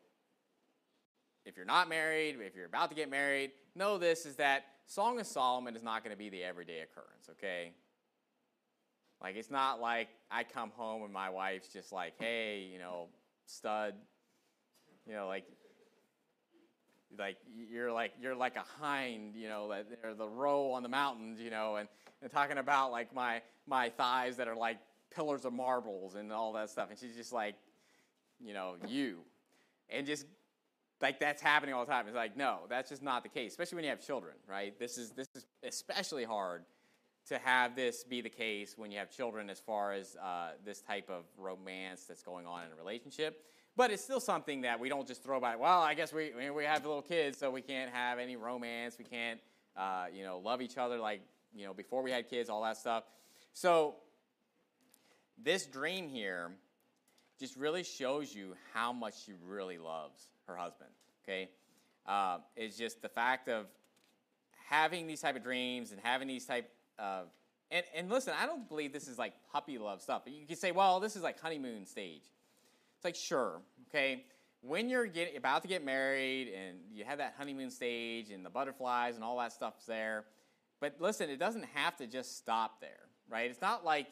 if you're not married, if you're about to get married, know this is that Song of Solomon is not going to be the everyday occurrence, okay? Like, it's not like I come home and my wife's just like, hey, you know, stud, you know, like, like you're like you're like a hind, you know, or the roe on the mountains, you know, and, and talking about like my my thighs that are like pillars of marbles and all that stuff, and she's just like, you know, you, and just like that's happening all the time. It's like, no, that's just not the case, especially when you have children, right? This is this is especially hard to have this be the case when you have children as far as uh, this type of romance that's going on in a relationship. But it's still something that we don't just throw by. Well, I guess we we have little kids, so we can't have any romance. We can't, uh, you know, love each other like, you know, before we had kids, all that stuff. So this dream here just really shows you how much she really loves her husband, okay? Uh, it's just the fact of having these type of dreams and having these type of, and, and listen, I don't believe this is like puppy love stuff. But you can say, well, this is like honeymoon stage. It's like, sure, okay? When you're getting, about to get married and you have that honeymoon stage and the butterflies and all that stuff's there, but listen, it doesn't have to just stop there, right? It's not like,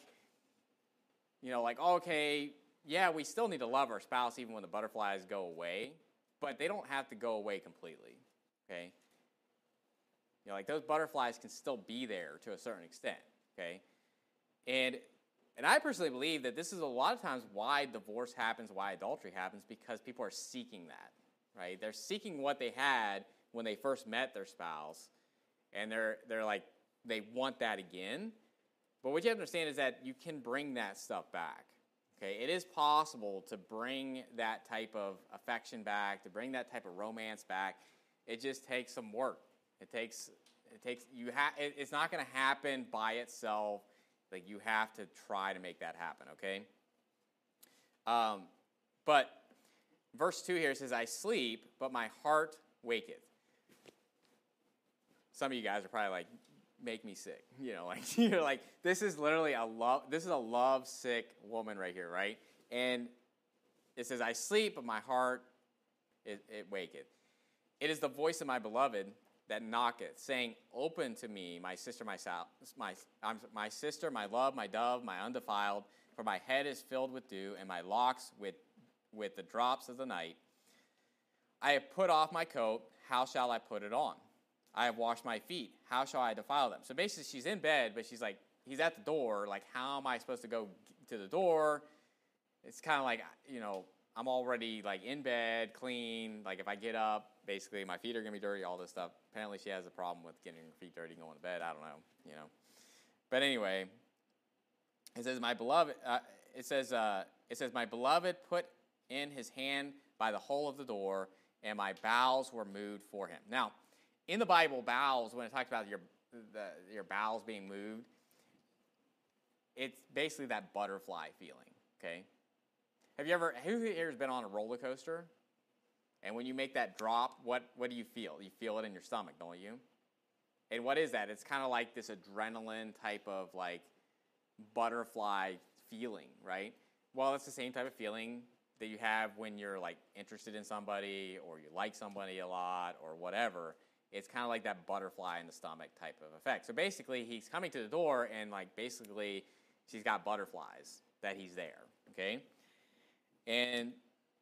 you know, like, okay, yeah, we still need to love our spouse even when the butterflies go away, but they don't have to go away completely, okay? You know, like those butterflies can still be there to a certain extent, okay? And and I personally believe that this is a lot of times why divorce happens, why adultery happens, because people are seeking that, right? They're seeking what they had when they first met their spouse, and they're they're like, they want that again. But what you have to understand is that you can bring that stuff back. Okay, it is possible to bring that type of affection back, to bring that type of romance back. It just takes some work. It takes, it takes you. Ha- it, it's not going to happen by itself. Like you have to try to make that happen. Okay. Um, but verse two here says, "I sleep, but my heart waketh." Some of you guys are probably like, make me sick, you know, like you're like, this is literally a love, this is a love sick woman right here, right? And it says, I sleep, but my heart, it, it waketh. It is the voice of my beloved that knocketh, saying, open to me, my sister, my, my, my sister, my love, my dove, my undefiled, for my head is filled with dew, and my locks with, with the drops of the night. I have put off my coat, how shall I put it on? I have washed my feet. How shall I defile them? So basically, she's in bed, but she's like, he's at the door. Like, how am I supposed to go to the door? It's kind of like, you know, I'm already, like, in bed, clean. Like, if I get up, basically, my feet are going to be dirty, all this stuff. Apparently, she has a problem with getting her feet dirty going to bed. I don't know, you know. But anyway, it says, my beloved, uh, it says, uh, it says, my beloved put in his hand by the hole of the door, and my bowels were moved for him. Now, in the Bible, bowels, when it talks about your the, your bowels being moved, it's basically that butterfly feeling, okay? Have you ever, who here has been on a roller coaster? And when you make that drop, what, what do you feel? You feel it in your stomach, don't you? And what is that? It's kind of like this adrenaline type of like butterfly feeling, right? Well, it's the same type of feeling that you have when you're like interested in somebody or you like somebody a lot or whatever. It's kind of like that butterfly in the stomach type of effect. So basically, he's coming to the door, and like basically, she's got butterflies that he's there, okay? And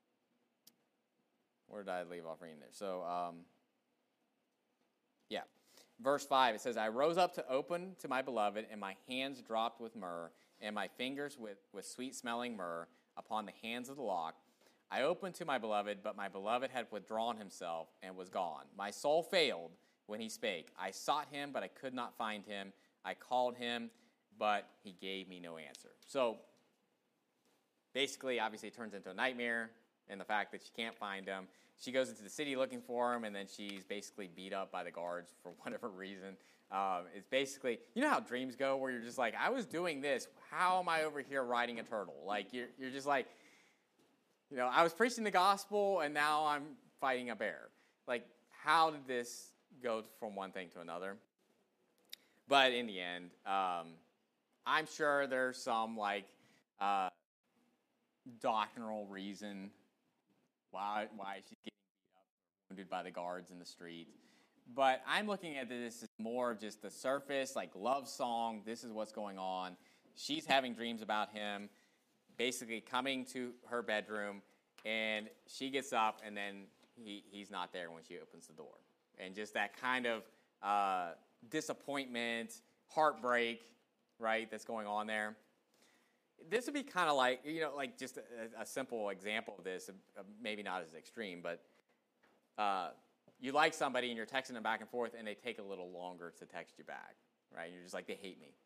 where did I leave off reading there? So, um, yeah. Verse five, it says, I rose up to open to my beloved, and my hands dropped with myrrh, and my fingers with, with sweet-smelling myrrh upon the hands of the lock. I opened to my beloved, but my beloved had withdrawn himself and was gone. My soul failed when he spake. I sought him, but I could not find him. I called him, but he gave me no answer. So, basically, obviously, it turns into a nightmare and the fact that she can't find him. She goes into the city looking for him, and then she's basically beat up by the guards for whatever reason. Um, it's basically, you know how dreams go where you're just like, I was doing this. How am I over here riding a turtle? Like, you're, you're just like, you know, I was preaching the gospel, and now I'm fighting a bear. Like, how did this go from one thing to another? But in the end, um, I'm sure there's some, like, uh, doctrinal reason why why she's getting beat up or wounded by the guards in the street. But I'm looking at this as more of just the surface, like, love song. This is what's going on. She's having dreams about him, basically coming to her bedroom, and she gets up, and then he, he's not there when she opens the door. And just that kind of uh, disappointment, heartbreak, right, that's going on there. This would be kind of like, you know, like just a, a simple example of this, uh, maybe not as extreme, but uh, you like somebody and you're texting them back and forth and they take a little longer to text you back, right? You're just like, they hate me.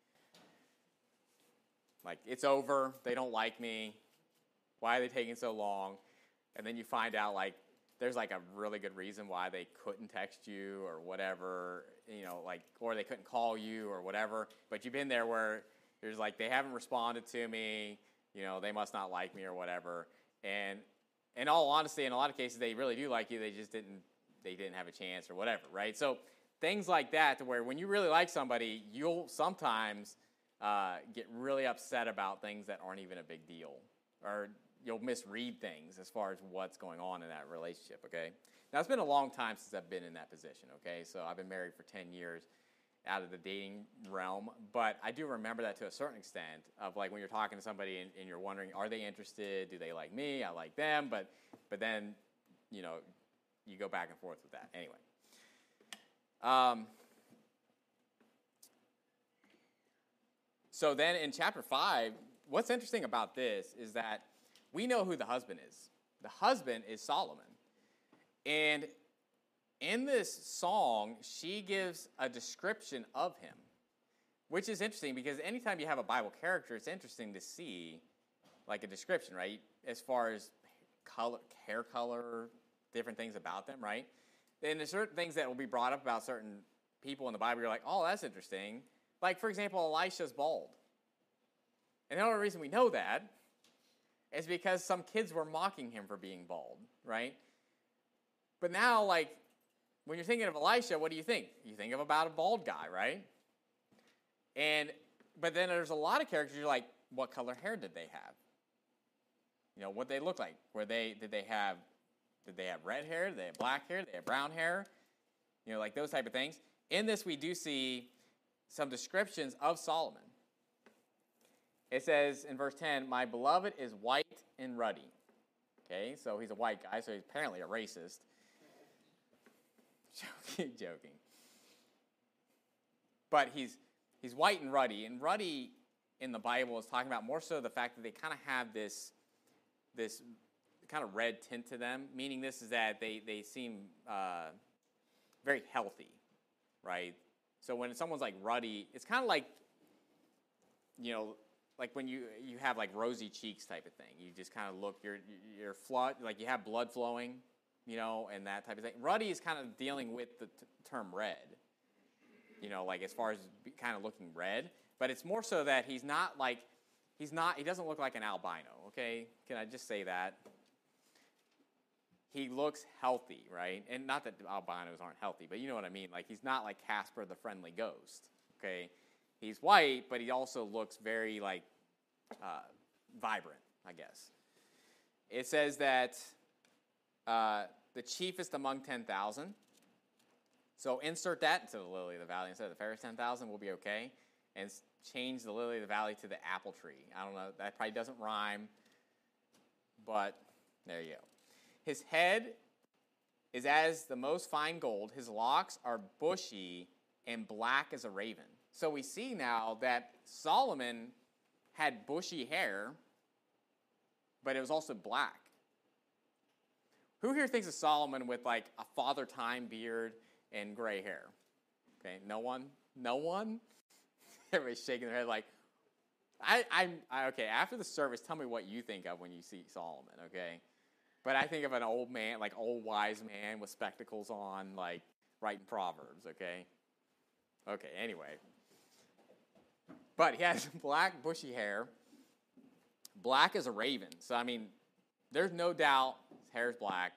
Like, it's over, they don't like me, why are they taking so long? And then you find out, like, there's like a really good reason why they couldn't text you or whatever, you know, like, or they couldn't call you or whatever, but you've been there where there's like, they haven't responded to me, you know, they must not like me or whatever. And in all honesty, in a lot of cases, they really do like you. They just didn't, they didn't have a chance or whatever, right? So things like that, to where when you really like somebody, you'll sometimes uh, get really upset about things that aren't even a big deal, or you'll misread things as far as what's going on in that relationship, okay? Now, it's been a long time since I've been in that position, okay? So I've been married for ten years. Out of the dating realm, but I do remember that to a certain extent of, like, when you're talking to somebody and, and you're wondering, are they interested? Do they like me? I like them, but but then, you know, you go back and forth with that. Anyway. Um, so then in chapter five, what's interesting about this is that we know who the husband is. The husband is Solomon. And in this song, she gives a description of him, which is interesting because anytime you have a Bible character, it's interesting to see, like, a description, right? As far as color, hair color, different things about them, right? And there's certain things that will be brought up about certain people in the Bible. You're like, oh, that's interesting. Like, for example, Elisha's bald. And the only reason we know that is because some kids were mocking him for being bald, right? But now, like, when you're thinking of Elisha, what do you think? You think of about a bald guy, right? And but then there's a lot of characters. You're like, what color hair did they have? You know, what they look like? Were they did they have did they have red hair? Did they have black hair? Did they have brown hair? You know, like those type of things. In this, we do see some descriptions of Solomon. It says in verse ten, "My beloved is white and ruddy." Okay, so he's a white guy, so he's apparently a racist. Joking, joking. But he's he's white and ruddy, and ruddy in the Bible is talking about more so the fact that they kind of have this this kind of red tint to them. Meaning, this is that they they seem uh, very healthy, right? So when someone's like ruddy, it's kind of like, you know, like when you you have like rosy cheeks type of thing. You just kind of look your your flood like you have blood flowing. You know, and that type of thing. Ruddy is kind of dealing with the t- term red, you know, like as far as kind of looking red. But it's more so that he's not like, he's not, he doesn't look like an albino, okay? Can I just say that? He looks healthy, right? And not that albinos aren't healthy, but you know what I mean. Like, he's not like Casper the Friendly Ghost, okay? He's white, but he also looks very, like, uh, vibrant, I guess. It says that Uh, the chiefest among ten thousand. So insert that into the lily of the valley instead of the fairest ten thousand. We'll be okay. And change the lily of the valley to the apple tree. I don't know. That probably doesn't rhyme. But there you go. His head is as the most fine gold. His locks are bushy and black as a raven. So we see now that Solomon had bushy hair, but it was also black. Who here thinks of Solomon with like a Father Time beard and gray hair? Okay, no one? No one? Everybody's shaking their head like, I, I'm I, okay. After the service, tell me what you think of when you see Solomon. Okay, but I think of an old man, like old wise man with spectacles on, like writing proverbs. Okay. Okay. Anyway, but he has black bushy hair, black as a raven. So I mean, there's no doubt his hair is black.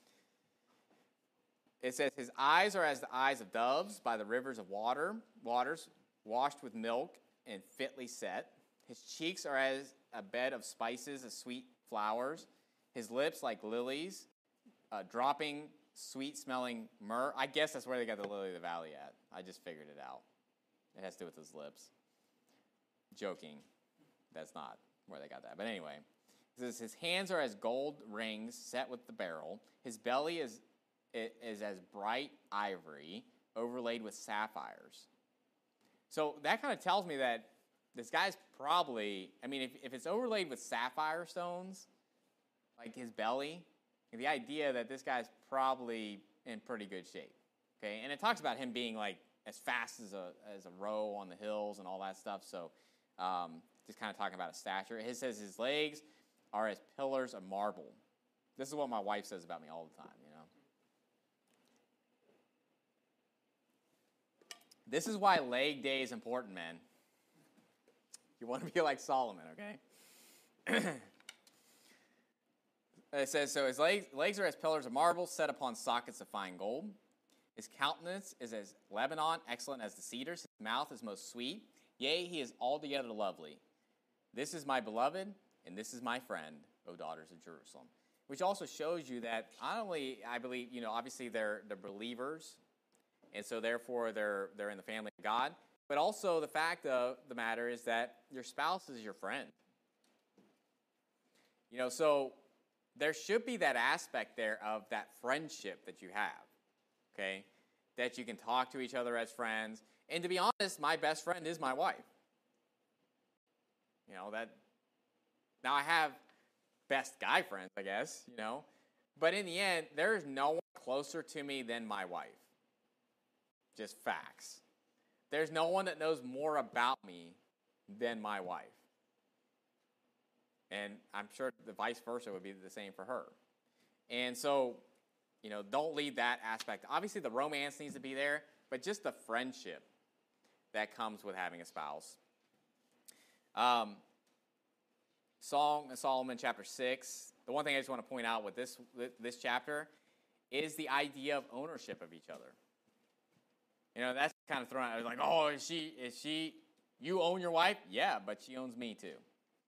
It says his eyes are as the eyes of doves by the rivers of water, waters washed with milk and fitly set. His cheeks are as a bed of spices, of sweet flowers. His lips like lilies, uh, dropping sweet-smelling myrrh. I guess that's where they got the lily of the valley at. I just figured it out. It has to do with his lips. Joking. That's not where they got that. But anyway, it says his hands are as gold rings set with the beryl. His belly is, is as bright ivory overlaid with sapphires. So that kind of tells me that this guy's probably, I mean, if, if it's overlaid with sapphire stones, like his belly, the idea that this guy's probably in pretty good shape, okay? And it talks about him being like as fast as a as a roe on the hills and all that stuff, so um, just kind of talking about his stature. It says his legs are as pillars of marble. This is what my wife says about me all the time, you know? This is why leg day is important, man. You want to be like Solomon, okay? It says, so his legs, legs are as pillars of marble set upon sockets of fine gold. His countenance is as Lebanon, excellent as the cedars. His mouth is most sweet. Yea, he is altogether lovely. This is my beloved, and this is my friend, O daughters of Jerusalem. Which also shows you that not only, I believe, you know, obviously they're, they're believers, and so therefore they're, they're in the family of God. But also the fact of the matter is that your spouse is your friend. You know, so there should be that aspect there of that friendship that you have, okay? That you can talk to each other as friends. And to be honest, my best friend is my wife. You know, that, now I have best guy friends, I guess, you know. But in the end, there is no one closer to me than my wife. Just facts. There's no one that knows more about me than my wife. And I'm sure the vice versa would be the same for her. And so, you know, don't leave that aspect. Obviously, the romance needs to be there, but just the friendship that comes with having a spouse. Um, Song of Solomon, chapter six. The one thing I just want to point out with this this chapter is the idea of ownership of each other. You know, that's kind of thrown out. I was like, oh, is she, is she, you own your wife? Yeah, but she owns me too.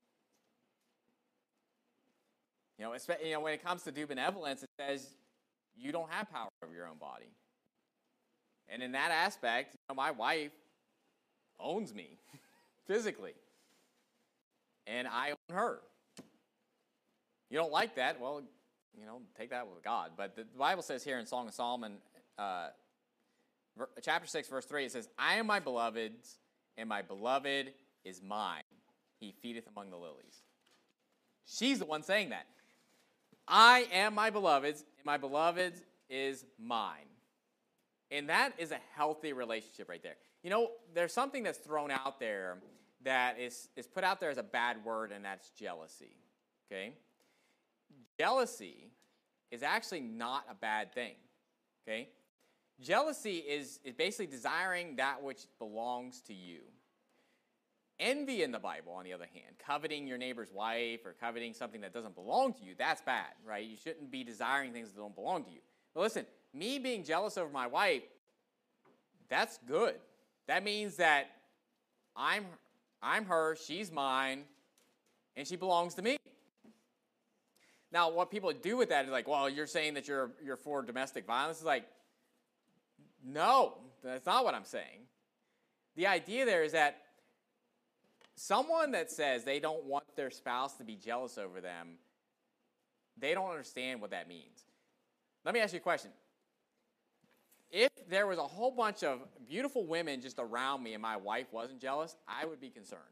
You know, you know, when it comes to do benevolence, it says you don't have power over your own body. And in that aspect, you know, my wife owns me physically. And I own her. You don't like that? Well, you know, take that with God. But the Bible says here in Song of Solomon, uh, chapter six, verse three, it says, I am my beloved's, and my beloved is mine. He feedeth among the lilies. She's the one saying that. I am my beloved's, and my beloved is mine. And that is a healthy relationship right there. You know, there's something that's thrown out there that is, is put out there as a bad word, and that's jealousy. Okay? Jealousy is actually not a bad thing. Okay? Jealousy is, is basically desiring that which belongs to you. Envy in the Bible, on the other hand, coveting your neighbor's wife or coveting something that doesn't belong to you, that's bad, right? You shouldn't be desiring things that don't belong to you. But listen, me being jealous over my wife, that's good. That means that I'm, I'm her, she's mine, and she belongs to me. Now, what people do with that is like, well, you're saying that you're, you're for domestic violence. It's like, no, that's not what I'm saying. The idea there is that someone that says they don't want their spouse to be jealous over them, they don't understand what that means. Let me ask you a question. If there was a whole bunch of beautiful women just around me and my wife wasn't jealous, I would be concerned.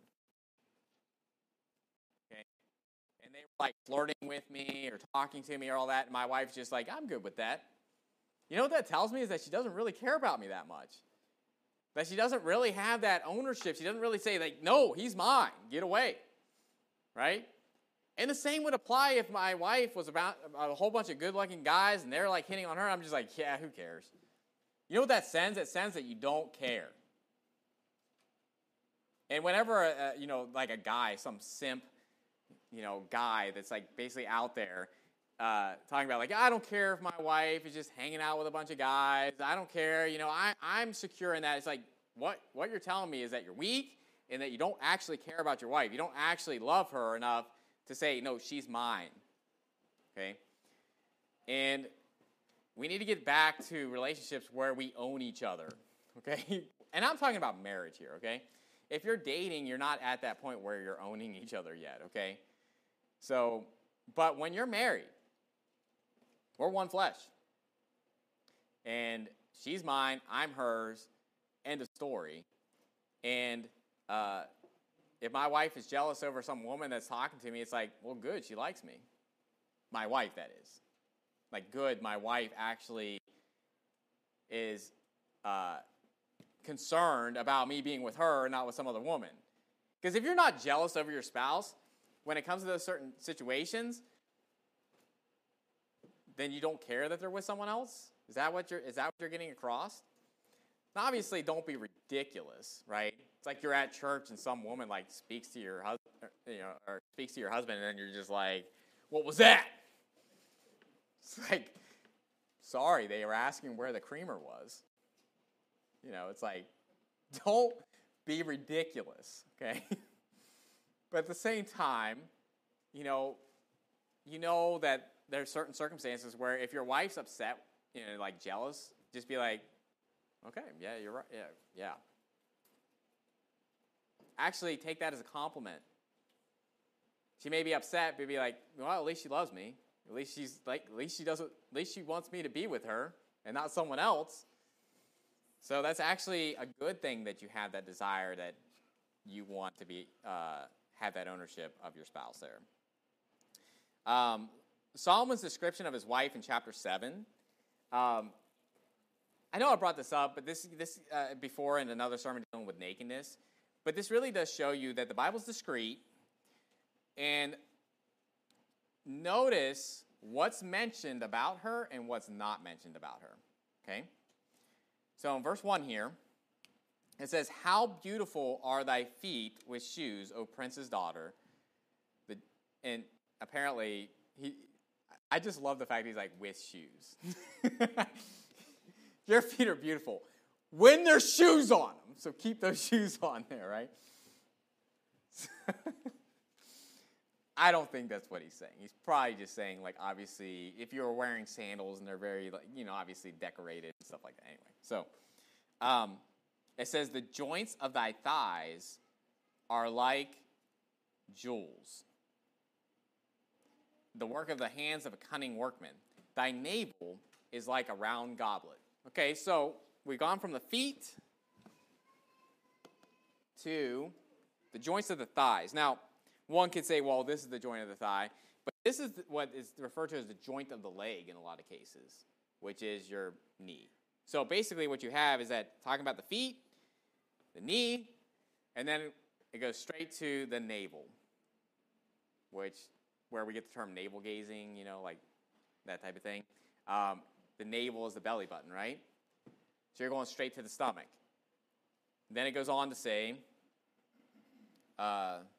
Okay? And they were like flirting with me or talking to me or all that, and my wife's just like, I'm good with that. You know what that tells me is that she doesn't really care about me that much. That she doesn't really have that ownership. She doesn't really say, like, no, he's mine. Get away. Right? And the same would apply if my wife was about a whole bunch of good-looking guys and they're, like, hitting on her. I'm just like, yeah, who cares? You know what that sends? It sends that you don't care. And whenever, uh, you know, like a guy, some simp, you know, guy that's, like, basically out there uh, talking about, like, I don't care if my wife is just hanging out with a bunch of guys. I don't care. You know, I, I'm secure in that. It's like, what, what you're telling me is that you're weak and that you don't actually care about your wife. You don't actually love her enough to say, no, she's mine. Okay? And we need to get back to relationships where we own each other. Okay? And I'm talking about marriage here, okay? If you're dating, you're not at that point where you're owning each other yet, okay? So, but when you're married, we're one flesh. And she's mine, I'm hers, end of story. And uh, if my wife is jealous over some woman that's talking to me, it's like, well, good, she likes me. My wife, that is. Like, good, my wife actually is uh, concerned about me being with her and not with some other woman. Because if you're not jealous over your spouse, when it comes to those certain situations, then you don't care that they're with someone else? Is that what you're, is that what you're getting across? Now, obviously, don't be ridiculous, right? It's like you're at church and some woman, like, speaks to your husband, you know, or speaks to your husband, and then you're just like, what was that? It's like, sorry, they were asking where the creamer was. You know, it's like, don't be ridiculous, okay? But at the same time, you know, you know that there's certain circumstances where if your wife's upset, you know, like jealous, just be like, okay, yeah, you're right, yeah, yeah. Actually, take that as a compliment. She may be upset, but be like, well, at least she loves me. At least she's like, at least she doesn't, at least she wants me to be with her and not someone else. So that's actually a good thing that you have that desire that you want to be, uh, have that ownership of your spouse there. Um, Solomon's description of his wife in chapter seven. Um, I know I brought this up, but this this uh, before in another sermon dealing with nakedness. But this really does show you that the Bible's discreet. And notice what's mentioned about her and what's not mentioned about her. Okay? So in verse one here, it says, how beautiful are thy feet with shoes, O prince's daughter. The, and apparently, he, I just love the fact he's like, with shoes. Your feet are beautiful when there's shoes on them. So keep those shoes on there, right? I don't think that's what he's saying. He's probably just saying, like, obviously, if you're wearing sandals and they're very, like, you know, obviously decorated and stuff like that. Anyway, so um, it says, the joints of thy thighs are like jewels, the work of the hands of a cunning workman. Thy navel is like a round goblet. Okay, so we've gone from the feet to the joints of the thighs. Now, one could say, well, this is the joint of the thigh, but this is what is referred to as the joint of the leg in a lot of cases, which is your knee. So basically what you have is that talking about the feet, the knee, and then it goes straight to the navel, which where we get the term navel gazing, you know, like that type of thing. Um, the navel is the belly button, right? So you're going straight to the stomach. Then it goes on to say, uh,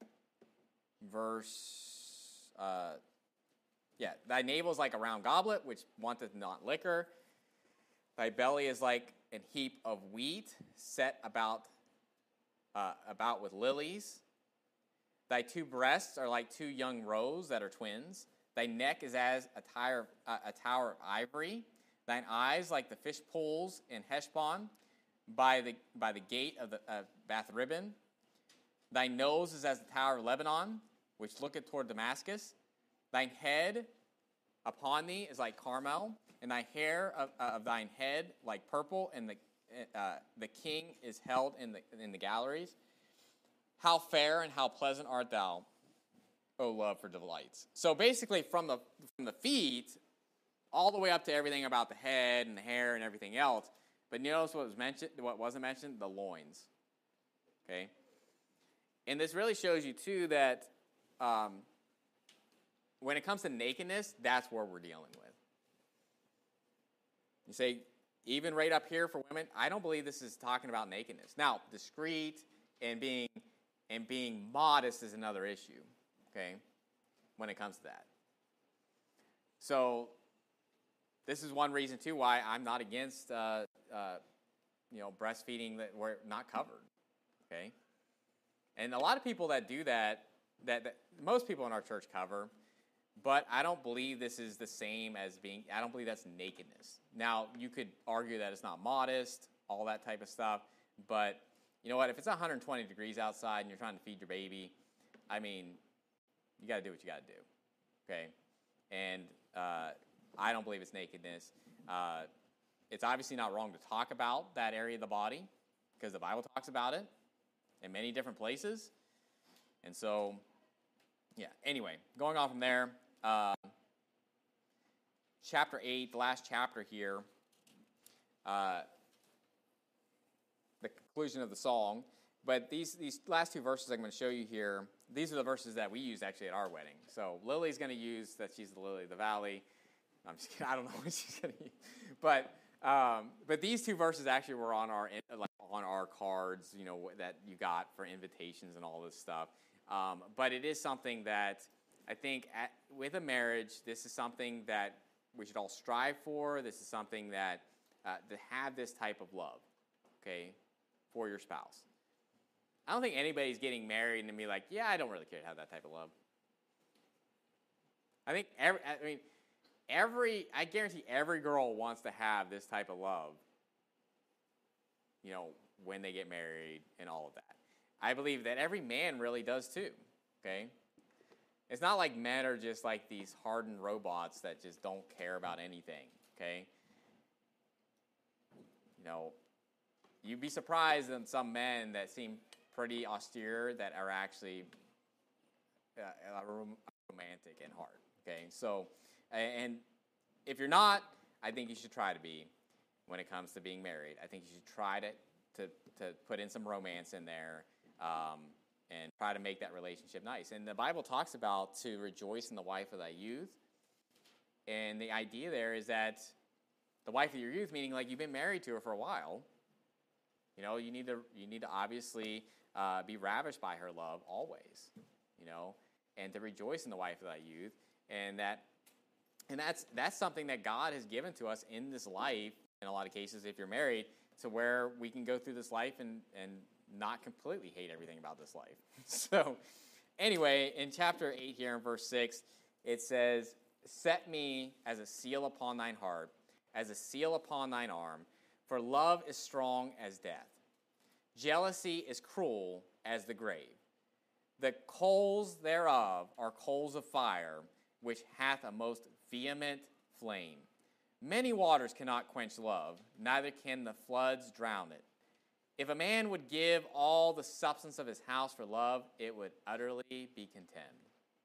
verse, uh, yeah, thy navel is like a round goblet, which wanteth not liquor. Thy belly is like an heap of wheat set about, uh, about with lilies. Thy two breasts are like two young roes that are twins. Thy neck is as a, tire, uh, a tower of ivory. Thine eyes like the fish pools in Heshbon by the, by the gate of, the, of Bath Ribbon. Thy nose is as the tower of Lebanon, which looketh toward Damascus. Thine head upon thee is like Carmel, and thy hair of, uh, of thine head like purple, and the, uh, the king is held in the, in the galleries. How fair and how pleasant art thou, O love for delights. So basically from the from the feet all the way up to everything about the head and the hair and everything else, But notice what was mentioned, what wasn't mentioned? The loins. Okay? And this really shows you, too, that um, when it comes to nakedness, that's where we're dealing with. You say, even right up here for women, I don't believe this is talking about nakedness. Now, discreet and being and being modest is another issue, okay, when it comes to that. So this is one reason, too, why I'm not against, uh, uh, you know, breastfeeding that we're not covered, okay? And a lot of people that do that, that, that most people in our church cover, but I don't believe this is the same as being, I don't believe that's nakedness. Now, you could argue that it's not modest, all that type of stuff, but you know what? If it's one hundred twenty degrees outside and you're trying to feed your baby, I mean, you got to do what you got to do, okay? And uh, I don't believe it's nakedness. Uh, it's obviously not wrong to talk about that area of the body because the Bible talks about it in many different places. And so, yeah, anyway, going on from there, uh, chapter eight, the last chapter here, uh, the conclusion of the song. But these these last two verses I'm going to show you here, these are the verses that we use actually at our wedding. So Lily's going to use that she's the lily of the valley. I'm just kidding. I don't know what she's going to use. But um, but these two verses actually were on our like on our cards, you know, that you got for invitations and all this stuff. Um, but it is something that I think at, with a marriage, this is something that we should all strive for. This is something that uh, to have this type of love, okay, for your spouse. I don't think anybody's getting married and be like, yeah, I don't really care to have that type of love. I think every, I mean, every, I guarantee every girl wants to have this type of love, you know, when they get married and all of that. I believe that every man really does too, okay? It's not like men are just like these hardened robots that just don't care about anything, okay? You know, you'd be surprised in some men that seem pretty austere that are actually uh, romantic in heart, okay? So, and if you're not, I think you should try to be when it comes to being married. I think you should try to to, to put in some romance in there. Um, and try to make that relationship nice. And the Bible talks about to rejoice in the wife of thy youth. And the idea there is that the wife of your youth, meaning like you've been married to her for a while, you know, you need to you need to obviously uh, be ravished by her love always, you know, and to rejoice in the wife of thy youth. And that and that's that's something that God has given to us in this life, in a lot of cases, if you're married, to where we can go through this life and and not completely hate everything about this life. So anyway, in chapter eight here in verse six, it says, set me as a seal upon thine heart, as a seal upon thine arm, for love is strong as death. Jealousy is cruel as the grave. The coals thereof are coals of fire, which hath a most vehement flame. Many waters cannot quench love, neither can the floods drown it. If a man would give all the substance of his house for love, it would utterly be contemned.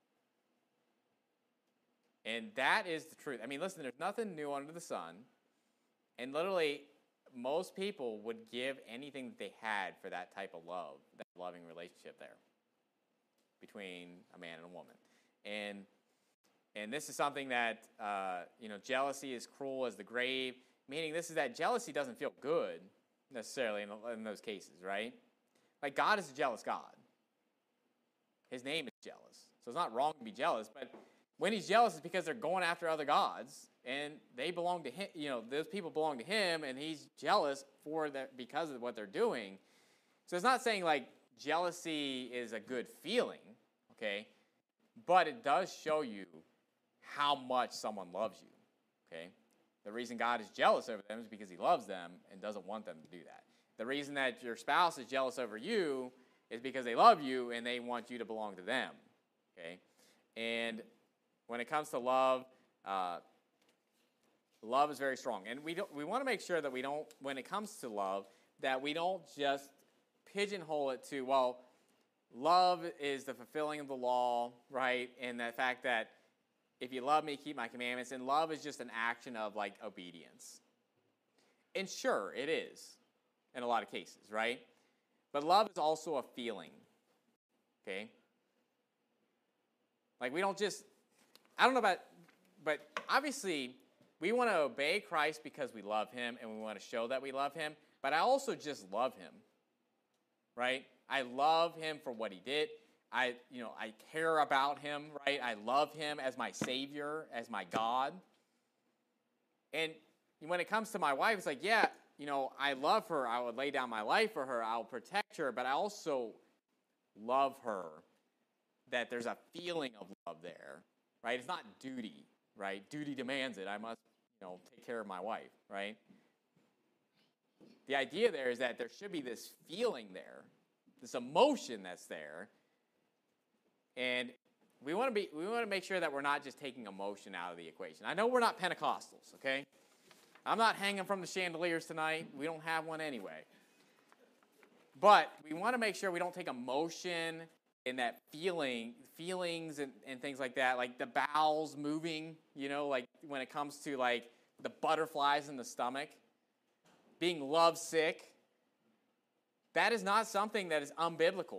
And that is the truth. I mean, listen, there's nothing new under the sun. And literally, most people would give anything that they had for that type of love, that loving relationship there between a man and a woman. And and this is something that, uh, you know, jealousy is cruel as the grave, meaning this is that jealousy doesn't feel good necessarily in, in those cases, right? Like, God is a jealous God. His name is jealous. So it's not wrong to be jealous, but when he's jealous, it's because they're going after other gods, and they belong to him, you know, those people belong to him, and he's jealous for that because of what they're doing. So it's not saying, like, jealousy is a good feeling, okay? But it does show you how much someone loves you, okay? The reason God is jealous over them is because he loves them and doesn't want them to do that. The reason that your spouse is jealous over you is because they love you and they want you to belong to them, okay? And when it comes to love, uh, love is very strong. And we don't, we want to make sure that we don't, when it comes to love, that we don't just pigeonhole it to, well, love is the fulfilling of the law, right? And the fact that if you love me, keep my commandments. And love is just an action of, like, obedience. and sure, it is in a lot of cases, right? But love is also a feeling, okay? Like, we don't just, I don't know about, but obviously, we want to obey Christ because we love him and we want to show that we love him, but I also just love him, right? I love him for what he did. I, you know, I care about him, right? I love him as my Savior, as my God. And when it comes to my wife, it's like, yeah, you know, I love her. I would lay down my life for her. I'll protect her, but I also love her, that there's a feeling of love there, right? It's not duty, right? Duty demands it. I must, you know, take care of my wife, right? The idea there is that there should be this feeling there, this emotion that's there, and we want to be we want to make sure that we're not just taking emotion out of the equation. I know we're not Pentecostals, okay? I'm not hanging from the chandeliers tonight. We don't have one anyway. But we want to make sure we don't take emotion and that feeling, feelings and, and things like that, like the bowels moving, you know, like when it comes to like the butterflies in the stomach, being lovesick. That is not something that is unbiblical.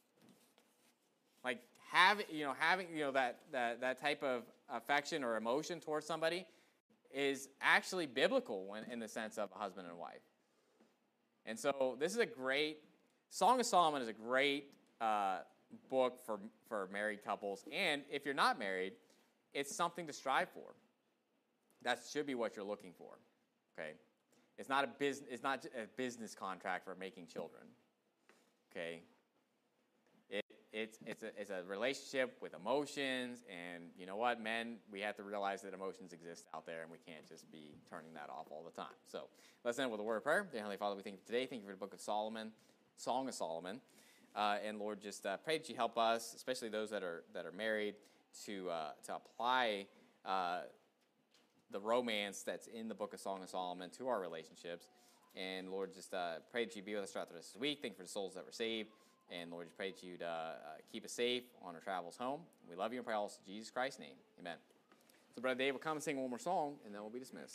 Like having, you know, having, you know, that, that, that type of affection or emotion towards somebody is actually biblical when, in the sense of a husband and wife. And so this is a great, Song of Solomon is a great uh, book for, for married couples. And if you're not married, it's something to strive for. That should be what you're looking for, okay? It's not a business, it's not a business contract for making children, okay? It, it's, it's, a, it's a relationship with emotions, and you know what, men, we have to realize that emotions exist out there, and we can't just be turning that off all the time. So let's end with a word of prayer. Dear Heavenly Father, we thank you today. Thank you for the book of Solomon, Song of Solomon. Uh, and Lord, just uh, pray that you help us, especially those that are that are married, to uh, to apply uh, the romance that's in the book of Song of Solomon to our relationships. And Lord, just uh, pray that you be with us throughout the rest of this week. Thank you for the souls that were saved. And Lord, just pray that you'd uh, uh, keep us safe on our travels home. We love you and pray also in Jesus Christ's name. Amen. So Brother Dave will come and sing one more song, and then we'll be dismissed.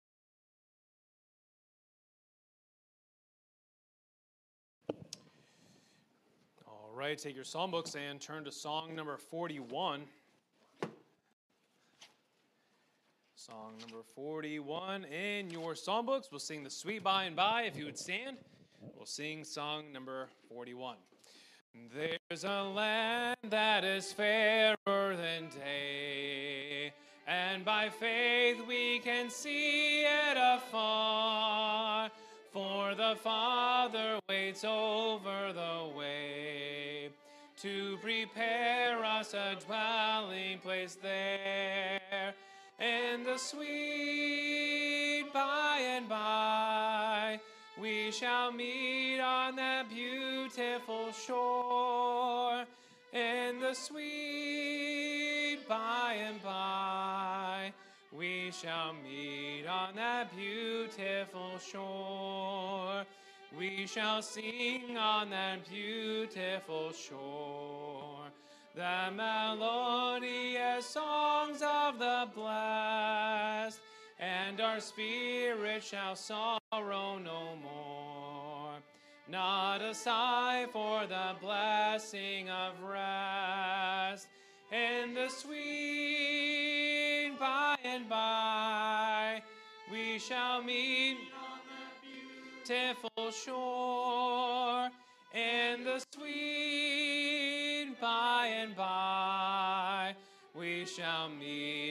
All right, take your psalm books and turn to song number forty-one. Song number forty-one in your psalm books. We'll sing the Sweet By and By. If you would stand, we'll sing song number forty-one. There's a land that is fairer than day, and by faith we can see it afar. For the Father waits over the way to prepare us a dwelling place there. In the sweet by and by, we shall meet on that beautiful shore. In the sweet by and by, we shall meet on that beautiful shore. We shall sing on that beautiful shore the melodious songs of the blessed, and our spirit shall sorrow no more. Not a sigh for the blessing of rest. In the sweet by and by, we shall meet on that beautiful shore. In the sweet by and by, we shall meet